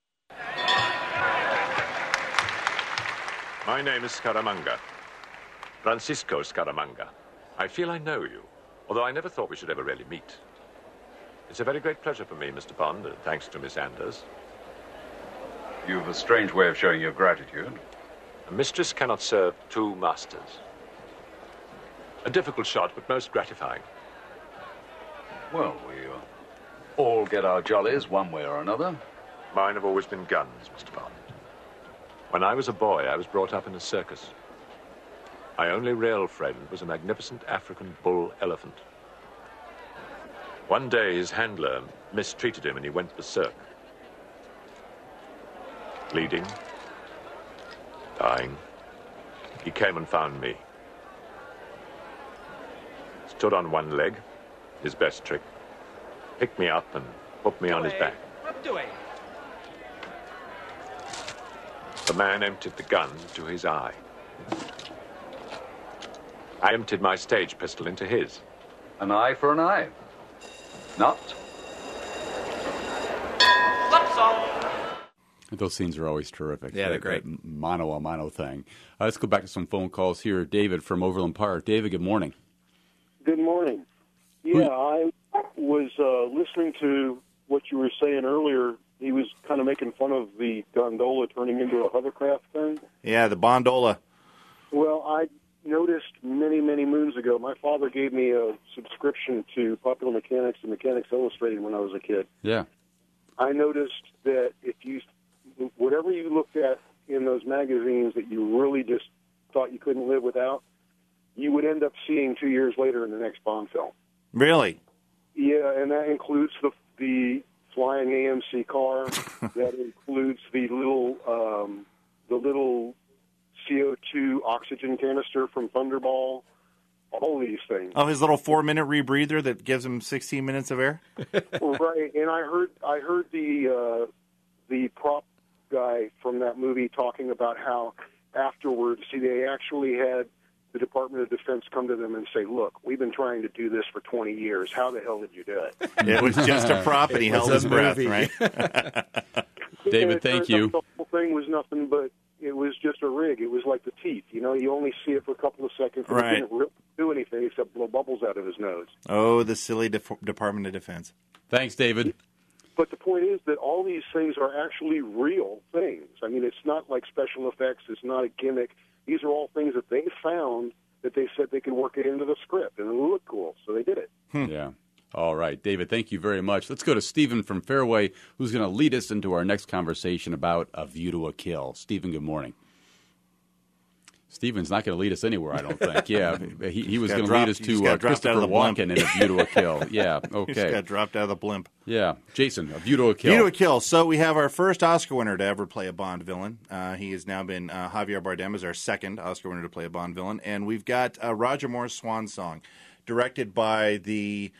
Speaker 13: My name is Scaramanga. Francisco Scaramanga. I feel I know you, although I never thought we should ever really meet. It's a very great pleasure for me, Mr. Bond, thanks to Miss Anders.
Speaker 12: You've a strange way of showing your gratitude.
Speaker 13: A mistress cannot serve two masters. A difficult shot, but most gratifying.
Speaker 12: Well, we all get our jollies one way or another.
Speaker 13: Mine have always been guns, Mr. Bond. When I was a boy, I was brought up in a circus. My only real friend was a magnificent African bull elephant. One day, his handler mistreated him and he went berserk. Bleeding, dying, he came and found me. Stood on one leg, his best trick, picked me up and put me on his back. The man emptied the gun into his eye. I emptied my stage pistol into his.
Speaker 12: An eye for an eye. Not.
Speaker 1: Those scenes are always terrific.
Speaker 2: Yeah, they're great.
Speaker 1: That mano-a-mano thing. Let's go back to some phone calls here. David from Overland Park. David, good morning.
Speaker 14: Good morning. Yeah, I was listening to what you were saying earlier. He was kind of making fun of the gondola turning into a hovercraft thing.
Speaker 3: Yeah, the Bondola.
Speaker 14: Well, I noticed many, many moons ago, my father gave me a subscription to Popular Mechanics and Mechanics Illustrated when I was a kid.
Speaker 1: Yeah.
Speaker 14: I noticed that whatever you looked at in those magazines that you really just thought you couldn't live without, you would end up seeing 2 years later in the next Bond film.
Speaker 3: Really?
Speaker 14: Yeah, and that includes the flying AMC car. That includes the little CO2 oxygen canister from Thunderball. All these things.
Speaker 3: Oh, his little 4-minute rebreather that gives him 16 minutes of air?
Speaker 14: Right, and I heard the prop guy from that movie talking about how afterwards, they actually had the Department of Defense come to them and say, look, we've been trying to do this for 20 years. How the hell did you do it?
Speaker 3: It was just a prop, and he held his breath, right?
Speaker 1: David, thank you.
Speaker 14: The whole thing was nothing but, it was just a rig. It was like the teeth. You only see it for a couple of seconds, and
Speaker 3: right.
Speaker 14: It didn't really do anything except blow bubbles out of his nose.
Speaker 3: Oh, the silly Department of Defense.
Speaker 1: Thanks, David.
Speaker 14: But the point is that all these things are actually real things. I mean, it's not like special effects. It's not a gimmick. These are all things that they found that they said they could work it into the script, and it would look cool, so they did it.
Speaker 1: Yeah. All right, David, thank you very much. Let's go to Stephen from Fairway, who's going to lead us into our next conversation about A View to a Kill. Stephen, good morning. Stephen's not going to lead us anywhere, I don't think. Yeah, he was going to lead us to Christopher Walken in A View to a Kill. Yeah, okay.
Speaker 3: He just got dropped out of the blimp.
Speaker 1: Yeah. Jason, A View to a Kill.
Speaker 3: View to a Kill. So we have our first Oscar winner to ever play a Bond villain. He has now been, Javier Bardem is our second Oscar winner to play a Bond villain. And we've got Roger Moore's Swan Song, directed by the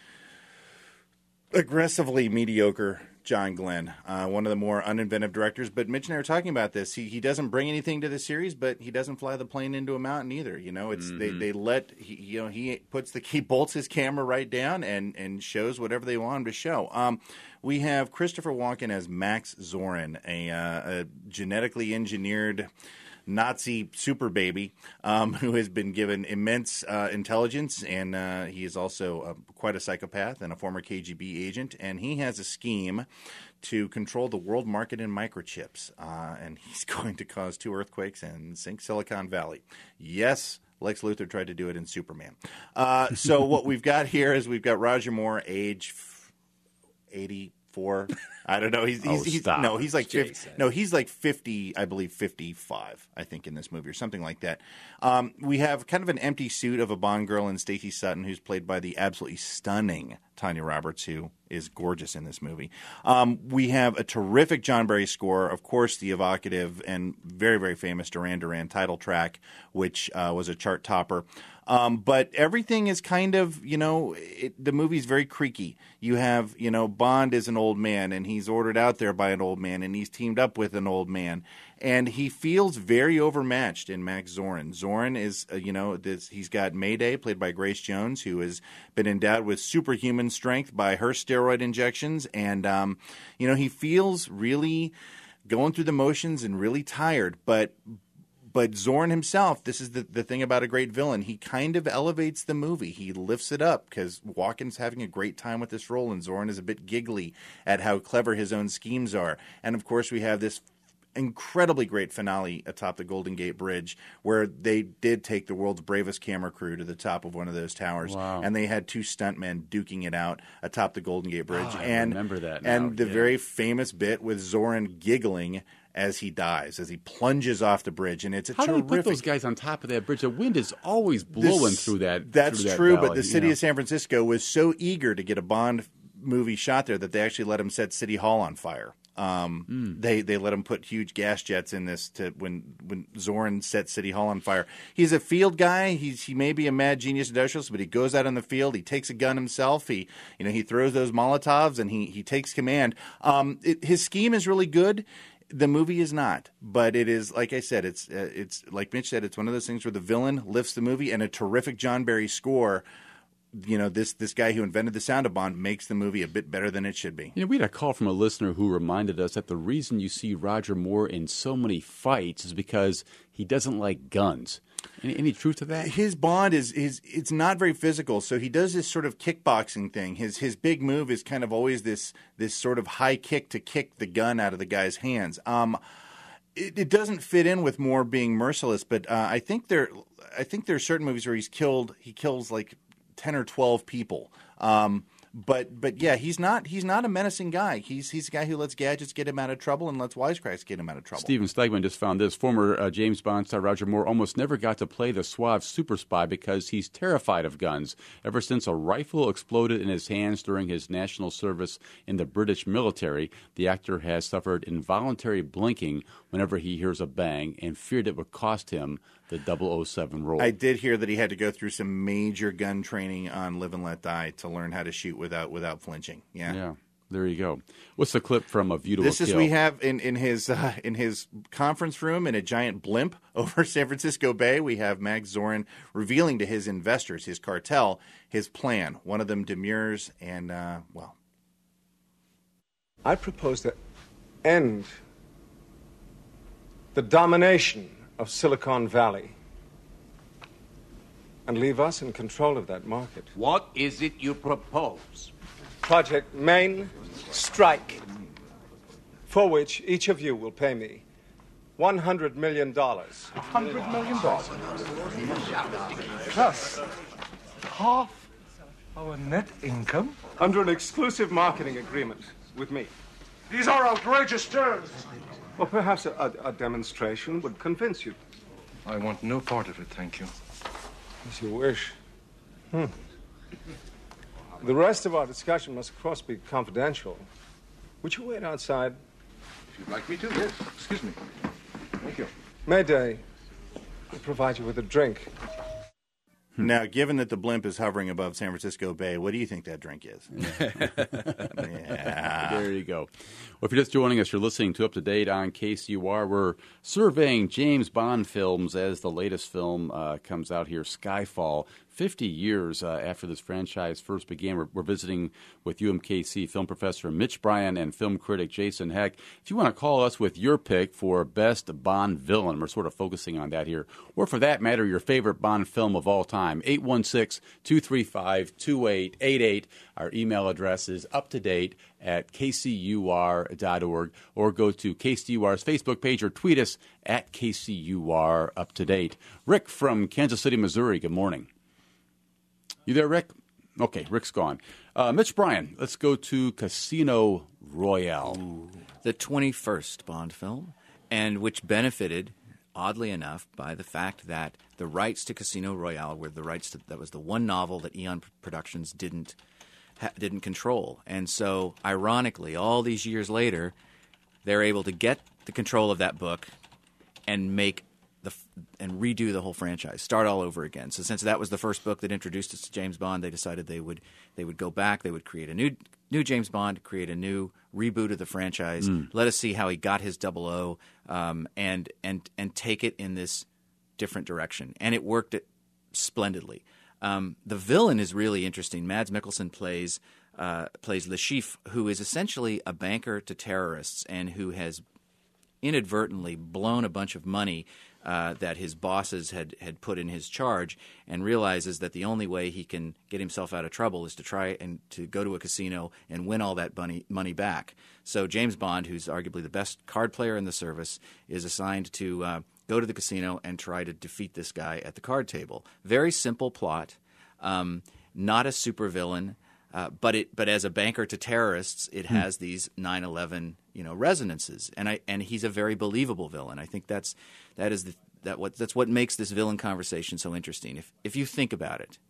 Speaker 3: aggressively mediocre John Glenn, one of the more uninventive directors. But Mitch and I were talking about this. He doesn't bring anything to the series, but he doesn't fly the plane into a mountain either. It's they let he bolts his camera right down and shows whatever they want him to show. We have Christopher Walken as Max Zorin, a genetically engineered Nazi super baby who has been given immense intelligence, and he is also quite a psychopath and a former KGB agent, and he has a scheme to control the world market in microchips, and he's going to cause 2 earthquakes and sink Silicon Valley. Yes, Lex Luthor tried to do it in Superman. So what we've got here is we've got Roger Moore, age 84. I don't know. He's like 50. No, he's like 50. I believe 55. I think in this movie or something like that. We have kind of an empty suit of a Bond girl in Stacey Sutton, who's played by the absolutely stunning Tanya Roberts, who is gorgeous in this movie. We have a terrific John Barry score, of course, the evocative and very, very famous Duran Duran title track, which was a chart topper. But everything is kind of, the movie's very creaky. You have, Bond is an old man, and he's ordered out there by an old man, and he's teamed up with an old man. And he feels very overmatched in Max Zorin. Zorin is, he's got Mayday, played by Grace Jones, who has been endowed with superhuman strength by her steroid injections. And, he feels really going through the motions and really tired. But But Zorn himself, this is the thing about a great villain. He kind of elevates the movie. He lifts it up because Walken's having a great time with this role, and Zorn is a bit giggly at how clever his own schemes are. And, of course, we have this incredibly great finale atop the Golden Gate Bridge where they did take the world's bravest camera crew to the top of one of those towers.
Speaker 1: Wow.
Speaker 3: And they had two stuntmen duking it out atop the Golden Gate Bridge.
Speaker 1: I remember that now.
Speaker 3: And the very famous bit with Zorn giggling as he dies, as he plunges off the bridge. And it's a
Speaker 1: How do
Speaker 3: terrific...
Speaker 1: we put those guys on top of that bridge? The wind is always blowing through that.
Speaker 3: That's
Speaker 1: through that
Speaker 3: true,
Speaker 1: valley,
Speaker 3: but the city of San Francisco was so eager to get a Bond movie shot there that they actually let him set City Hall on fire. They let him put huge gas jets in this to when Zorn set City Hall on fire. He's a field guy. He may be a mad genius industrialist, but he goes out in the field. He takes a gun himself. He throws those Molotovs and he takes command. His scheme is really good. The movie is not, but it is, like I said, it's like Mitch said, it's one of those things where the villain lifts the movie, and a terrific John Barry score. This guy who invented the sound of Bond makes the movie a bit better than it should be.
Speaker 1: We had a call from a listener who reminded us that the reason you see Roger Moore in so many fights is because he doesn't like guns. Any truth to that?
Speaker 3: His Bond it's not very physical, so he does this sort of kickboxing thing. His big move is kind of always this sort of high kick to kick the gun out of the guy's hands. It doesn't fit in with Moore being merciless, but I think there are certain movies where he kills like 10 or 12 people. But yeah, he's not a menacing guy. He's a guy who lets gadgets get him out of trouble and lets wisecracks get him out of trouble.
Speaker 1: Steven Stegman just found this. Former James Bond star Roger Moore almost never got to play the suave super spy because he's terrified of guns. Ever since a rifle exploded in his hands during his national service in the British military, the actor has suffered involuntary blinking whenever he hears a bang and feared it would cost him the 007 role.
Speaker 3: I did hear that he had to go through some major gun training on Live and Let Die to learn how to shoot without flinching. Yeah.
Speaker 1: There you go. What's the clip from A View to a Kill?
Speaker 3: This is we have in his conference room in a giant blimp over San Francisco Bay. We have Max Zorin revealing to his investors, his cartel, his plan. One of them demurs, and
Speaker 15: I propose to end the domination of Silicon Valley and leave us in control of that market.
Speaker 16: What is it you propose?
Speaker 15: Project Main Strike, for which each of you will pay me $100 million.
Speaker 16: $100 million? Plus half our net income?
Speaker 15: Under an exclusive marketing agreement with me.
Speaker 16: These are outrageous terms.
Speaker 15: Well, perhaps a demonstration would convince you.
Speaker 16: I want no part of it, thank you.
Speaker 15: As you wish. The rest of our discussion must, of course, be confidential. Would you wait outside?
Speaker 16: If you'd like me to, yes. Excuse me. Thank you.
Speaker 15: Mayday will provide you with a drink.
Speaker 3: Now, given that the blimp is hovering above San Francisco Bay, what do you think that drink is?
Speaker 1: Yeah. There you go. Well, if you're just joining us, you're listening to Up to Date on KCUR. We're surveying James Bond films as the latest film comes out here, Skyfall. 50 years after this franchise first began. We're visiting with UMKC film professor Mitch Bryan and film critic Jason Heck. If you want to call us with your pick for best Bond villain, we're sort of focusing on that here, or for that matter, your favorite Bond film of all time, 816-235-2888. Our email address is uptodate@kcur.org, or go to KCUR's Facebook page or tweet us at KCUR Uptodate. Rick from Kansas City, Missouri, good morning. You there, Rick? Okay, Rick's gone. Mitch Bryan, let's go to Casino Royale.
Speaker 2: Ooh. The 21st Bond film, and which benefited, oddly enough, by the fact that the rights to Casino Royale were the rights to, that was the one novel that Eon Productions didn't control. And so, ironically, all these years later, they're able to get the control of that book and and redo the whole franchise, start all over again. So since that was the first book that introduced us to James Bond, they decided they would go back, they would create a new James Bond, create a new reboot of the franchise, let us see how he got his 00, and take it in this different direction. And it worked splendidly. The villain is really interesting. Mads Mikkelsen plays Le Chiffre, who is essentially a banker to terrorists and who has inadvertently blown a bunch of money that his bosses had put in his charge, and realizes that the only way he can get himself out of trouble is to try and to go to a casino and win all that money back. So James Bond, who's arguably the best card player in the service, is assigned to go to the casino and try to defeat this guy at the card table. Very simple plot, not a supervillain. But as a banker to terrorists, it has these 9/11 resonances, and he's a very believable villain. I think that's what makes this villain conversation so interesting. If you think about it,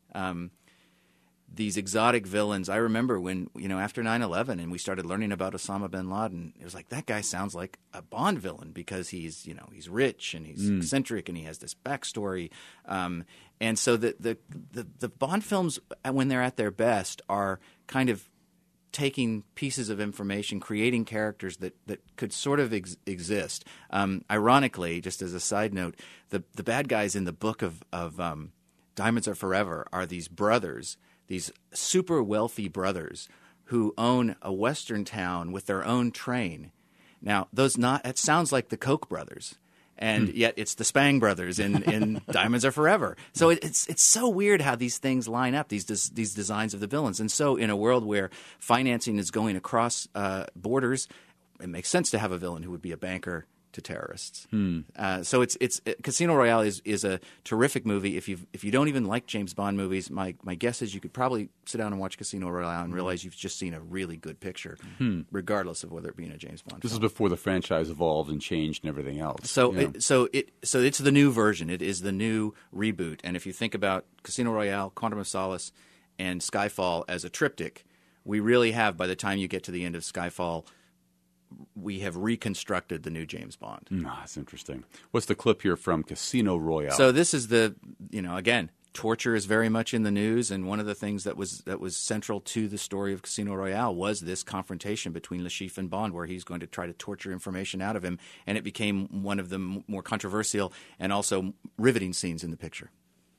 Speaker 2: these exotic villains. I remember when after 9/11 and we started learning about Osama bin Laden, it was like that guy sounds like a Bond villain because he's rich and he's eccentric and he has this backstory. And so the Bond films, when they're at their best, are kind of taking pieces of information, creating characters that could sort of exist. Ironically, just as a side note, the bad guys in the book of Diamonds Are Forever are these brothers, these super wealthy brothers who own a western town with their own train. Now, it sounds like the Koch brothers. And yet it's the Spang brothers in Diamonds Are Forever. So it's so weird how these things line up, these designs of the villains. And so in a world where financing is going across borders, it makes sense to have a villain who would be a banker to terrorists. So it's Casino Royale is a terrific movie. If you don't even like James Bond movies, my guess is you could probably sit down and watch Casino Royale and realize you've just seen a really good picture, regardless of whether it be in a James Bond.
Speaker 1: This is before the franchise evolved and changed and everything else.
Speaker 2: So it's the new version. It is the new reboot. And if you think about Casino Royale, Quantum of Solace, and Skyfall as a triptych, we really have, by the time you get to the end of Skyfall, we have reconstructed the new James Bond.
Speaker 1: That's interesting. What's the clip here from Casino Royale?
Speaker 2: So this is again, torture is very much in the news, and one of the things that was central to the story of Casino Royale was this confrontation between Le Chiffre and Bond, where he's going to try to torture information out of him, and it became one of the more controversial and also riveting scenes in the picture.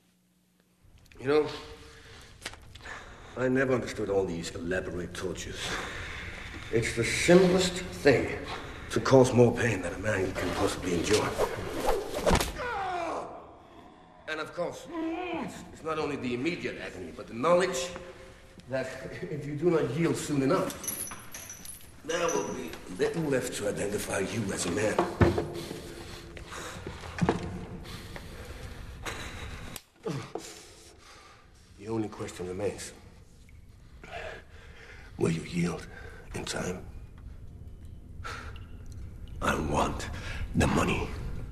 Speaker 17: I never understood all these elaborate tortures. It's the simplest thing to cause more pain than a man can possibly endure. And of course, it's not only the immediate agony, but the knowledge that if you do not yield soon enough, there will be little left to identify you as a man. The only question remains. Will you yield in time? I want the money.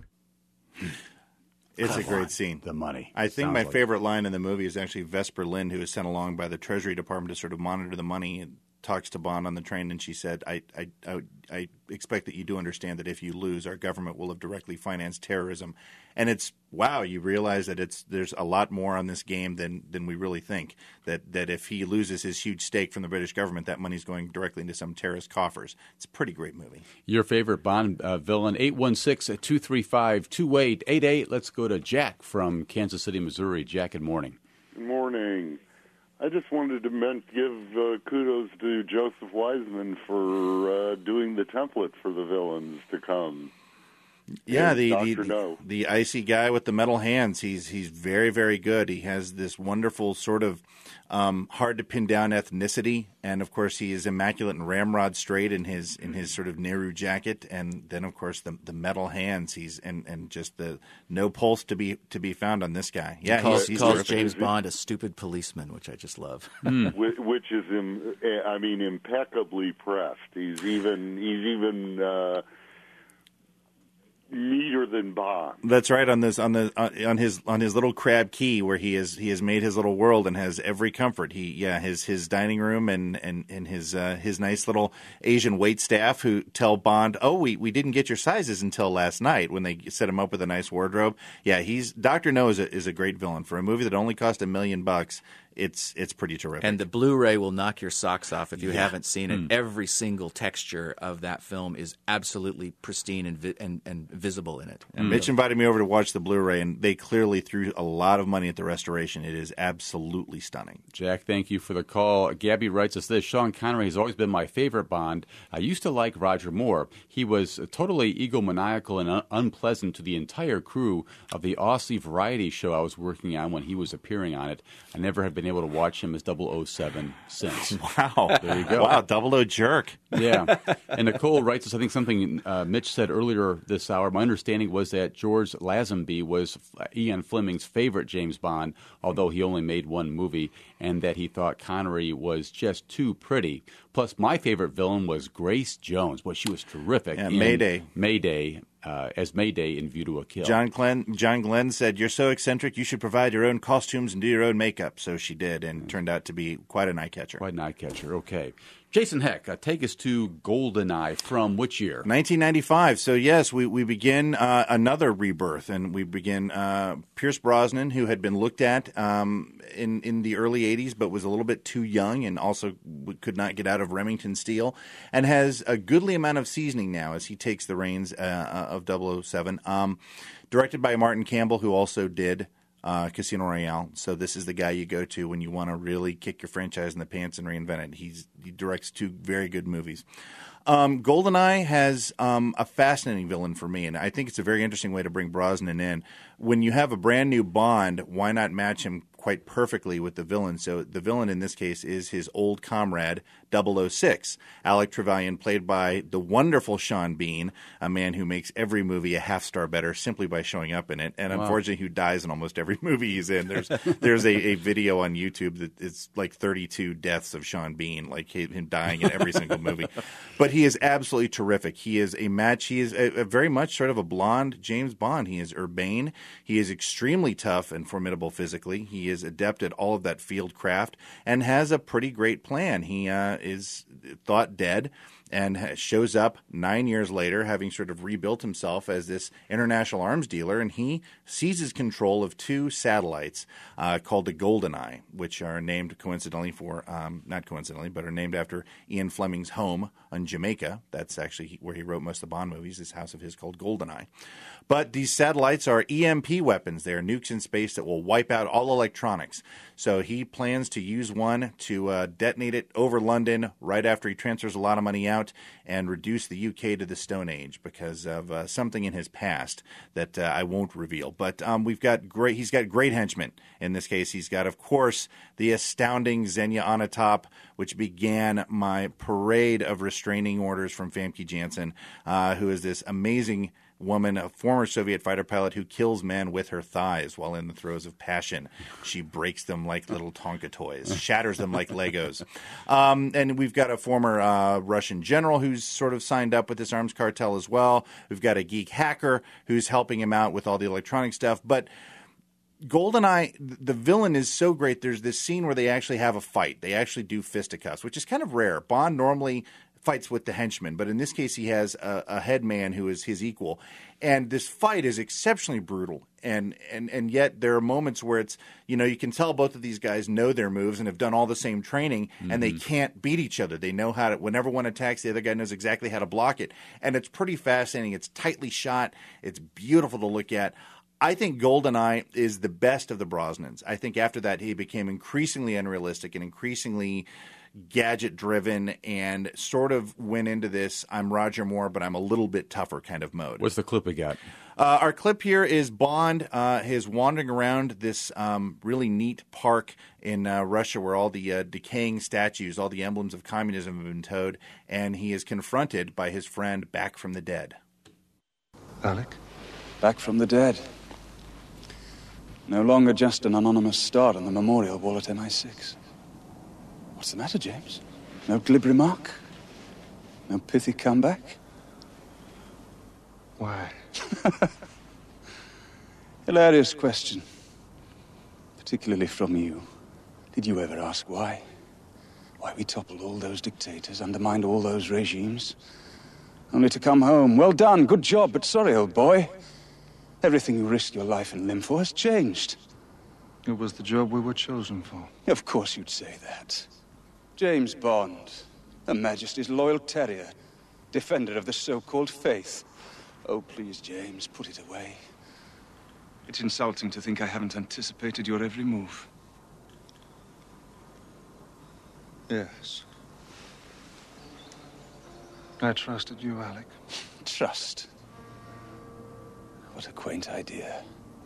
Speaker 3: It's a great scene.
Speaker 1: The money.
Speaker 3: I think my favorite line in the movie is actually Vesper Lynd, who is sent along by the Treasury Department to sort of monitor the money, and talks to Bond on the train, and she said, I expect that you do understand that if you lose, our government will have directly financed terrorism. And it's, wow, you realize that there's a lot more on this game than we really think. That if he loses his huge stake from the British government, that money's going directly into some terrorist coffers. It's a pretty great movie.
Speaker 1: Your favorite Bond villain, 816-235-2888. Let's go to Jack from Kansas City, Missouri. Jack, good morning.
Speaker 18: Good morning. I just wanted to give kudos to Joseph Wiseman for doing the template for the villains to come.
Speaker 3: Yeah,
Speaker 18: the
Speaker 3: icy guy with the metal hands. He's very, very good. He has this wonderful sort of hard to pin down ethnicity, and of course he is immaculate and ramrod straight in his sort of Nehru jacket, and then of course the metal hands. He's and just the no pulse to be found on this guy. Yeah,
Speaker 2: he calls James Bond a stupid policeman, which I just love.
Speaker 18: Which is impeccably pressed. He's even neater than Bond.
Speaker 3: That's right, on his little crab key where he has made his little world and has every comfort. His dining room and his nice little Asian waitstaff who tell Bond, we didn't get your sizes until last night, when they set him up with a nice wardrobe. Yeah, Dr. No is a great villain for a movie that only cost $1 million. it's pretty terrific.
Speaker 2: And the Blu-ray will knock your socks off if you haven't seen it. Every single texture of that film is absolutely pristine and visible in it.
Speaker 3: And Mitch invited me over to watch the Blu-ray, and they clearly threw a lot of money at the restoration. It is absolutely stunning.
Speaker 1: Jack, thank you for the call. Gabby writes us this: Sean Connery has always been my favorite Bond. I used to like Roger Moore. He was totally egomaniacal and unpleasant to the entire crew of the Aussie variety show I was working on when he was appearing on it. I never have been able to watch him as 007 since.
Speaker 3: Wow.
Speaker 1: There you go.
Speaker 3: Wow, 00 jerk.
Speaker 1: Yeah. And Nicole writes us, I think something Mitch said earlier this hour. My understanding was that George Lazenby was Ian Fleming's favorite James Bond, although he only made one movie, and that he thought Connery was just too pretty. Plus, my favorite villain was Grace Jones. Boy, she was terrific.
Speaker 3: Yeah,
Speaker 1: in
Speaker 3: Mayday.
Speaker 1: As Mayday in View to a Kill.
Speaker 3: John Glenn said, "You're so eccentric, you should provide your own costumes and do your own makeup." So she did, and turned out to be quite an eye catcher.
Speaker 1: Quite an eye catcher, okay. Jason Heck, take us to GoldenEye from which year?
Speaker 3: 1995. So, yes, we begin another rebirth, and we begin Pierce Brosnan, who had been looked at in the early 80s, but was a little bit too young and also could not get out of Remington Steele, and has a goodly amount of seasoning now as he takes the reins of 007. Directed by Martin Campbell, who also did Casino Royale. So this is the guy you go to when you want to really kick your franchise in the pants and reinvent it. He directs two very good movies. GoldenEye has a fascinating villain for me, and I think it's a very interesting way to bring Brosnan in. When you have a brand new Bond, why not match him quite perfectly with the villain? So the villain in this case is his old comrade, 006. Alec Trevelyan, played by the wonderful Sean Bean, a man who makes every movie a half star better simply by showing up in it, and unfortunately who dies in almost every movie he's in. There's a video on YouTube that is like 32 deaths of Sean Bean, like him dying in every single movie. But he is absolutely terrific. He is a match. He is a very much sort of a blonde James Bond. He is urbane. He is extremely tough and formidable physically. He is adept at all of that field craft and has a pretty great plan. He is thought dead and shows up 9 years later, having sort of rebuilt himself as this international arms dealer, and he seizes control of two satellites called the GoldenEye, which are named coincidentally for, not coincidentally, but are named after Ian Fleming's home on Jamaica. That's actually where he wrote most of the Bond movies, this house of his called GoldenEye. But these satellites are EMP weapons. They are nukes in space that will wipe out all electronics. So he plans to use one to detonate it over London right after he transfers a lot of money out and reduce the UK to the Stone Age because of something in his past that I won't reveal. But he's got great henchmen. In this case, he's got, of course, the astounding Xenia Onatopp, which began my parade of restraining orders from Famke Janssen, who is this amazing woman, a former Soviet fighter pilot who kills men with her thighs while in the throes of passion. She breaks them like little Tonka toys, shatters them like Legos. And we've got a former Russian general who's sort of signed up with this arms cartel as well. We've got a geek hacker who's helping him out with all the electronic stuff. But GoldenEye, the villain is so great. There's this scene where they actually have a fight. They actually do fisticuffs, which is kind of rare. Bond normally fights with the henchman, but in this case he has a head man who is his equal. And this fight is exceptionally brutal. And yet there are moments where it's, you can tell both of these guys know their moves and have done all the same training, and they can't beat each other. They know how to, whenever one attacks, the other guy knows exactly how to block it. And it's pretty fascinating. It's tightly shot. It's beautiful to look at. I think GoldenEye is the best of the Brosnans. I think after that he became increasingly unrealistic and increasingly gadget-driven and sort of went into this I'm Roger Moore, but I'm a little bit tougher kind of mode.
Speaker 1: What's the clip we got?
Speaker 3: Our clip here is Bond. He's wandering around this really neat park in Russia where all the decaying statues, all the emblems of communism have been towed, and he is confronted by his friend back from the dead.
Speaker 19: Alec? Back from the dead. No longer just an anonymous star on the memorial wall at MI6. What's the matter, James? No glib remark? No pithy comeback?
Speaker 15: Why?
Speaker 19: Hilarious question. Particularly from you. Did you ever ask why? Why we toppled all those dictators, undermined all those regimes? Only to come home. Well done, good job, but sorry, old boy. Everything you risked your life and limb for has changed. It was the job we were chosen for. Of course you'd say that. James Bond, Her Majesty's loyal terrier, defender of the so-called faith. Oh, please, James, put it away. It's insulting to think I haven't anticipated your every move. Yes. I trusted you, Alec. Trust? What a quaint idea.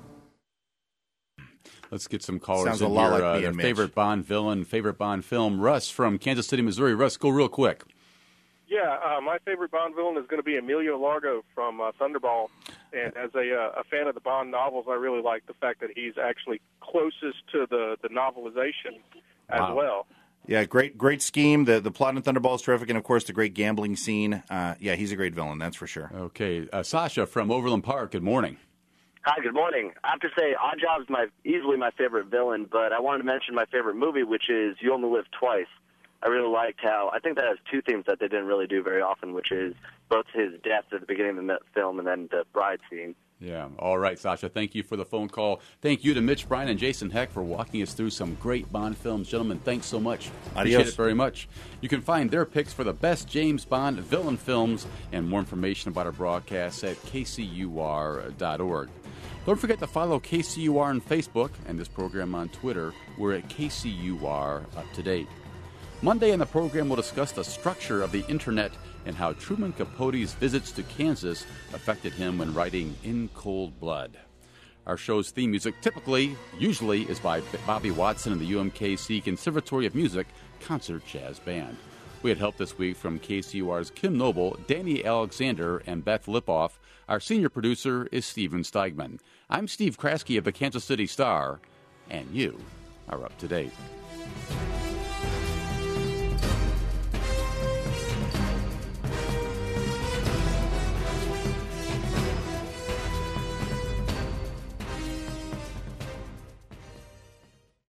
Speaker 1: Let's get some callers
Speaker 3: Sounds
Speaker 1: in
Speaker 3: a lot
Speaker 1: here.
Speaker 3: like being
Speaker 1: Their
Speaker 3: Mitch.
Speaker 1: favorite Bond villain, favorite Bond film. Russ from Kansas City, Missouri. Russ, go real quick.
Speaker 20: Yeah, my favorite Bond villain is going to be Emilio Largo from Thunderball. And as a fan of the Bond novels, I really like the fact that he's actually closest to the novelization as well.
Speaker 3: Yeah, great scheme. The plot in Thunderball is terrific, and of course the great gambling scene. Yeah, he's a great villain, that's for sure.
Speaker 1: Okay, Sasha from Overland Park. Good morning.
Speaker 21: Hi, good morning. I have to say, Oddjob's easily my favorite villain, but I wanted to mention my favorite movie, which is You Only Live Twice. I really liked how, I think that has two themes that they didn't really do very often, which is both his death at the beginning of the film and then the bride scene.
Speaker 1: Yeah. All right, Sasha. Thank you for the phone call. Thank you to Mitch Bryan and Jason Heck for walking us through some great Bond films. Gentlemen, thanks so much.
Speaker 3: Adios.
Speaker 1: Appreciate it very much. You can find their picks for the best James Bond villain films and more information about our broadcasts at kcur.org. Don't forget to follow KCUR on Facebook and this program on Twitter. We're at KCUR Up to Date. Monday on the program, we'll discuss the structure of the Internet and how Truman Capote's visits to Kansas affected him when writing In Cold Blood. Our show's theme music usually is by Bobby Watson and the UMKC Conservatory of Music Concert Jazz Band. We had help this week from KCUR's Kim Noble, Danny Alexander, and Beth Lipoff. Our senior producer is Steven Steigman. I'm Steve Kraske of the Kansas City Star, and you are up to date.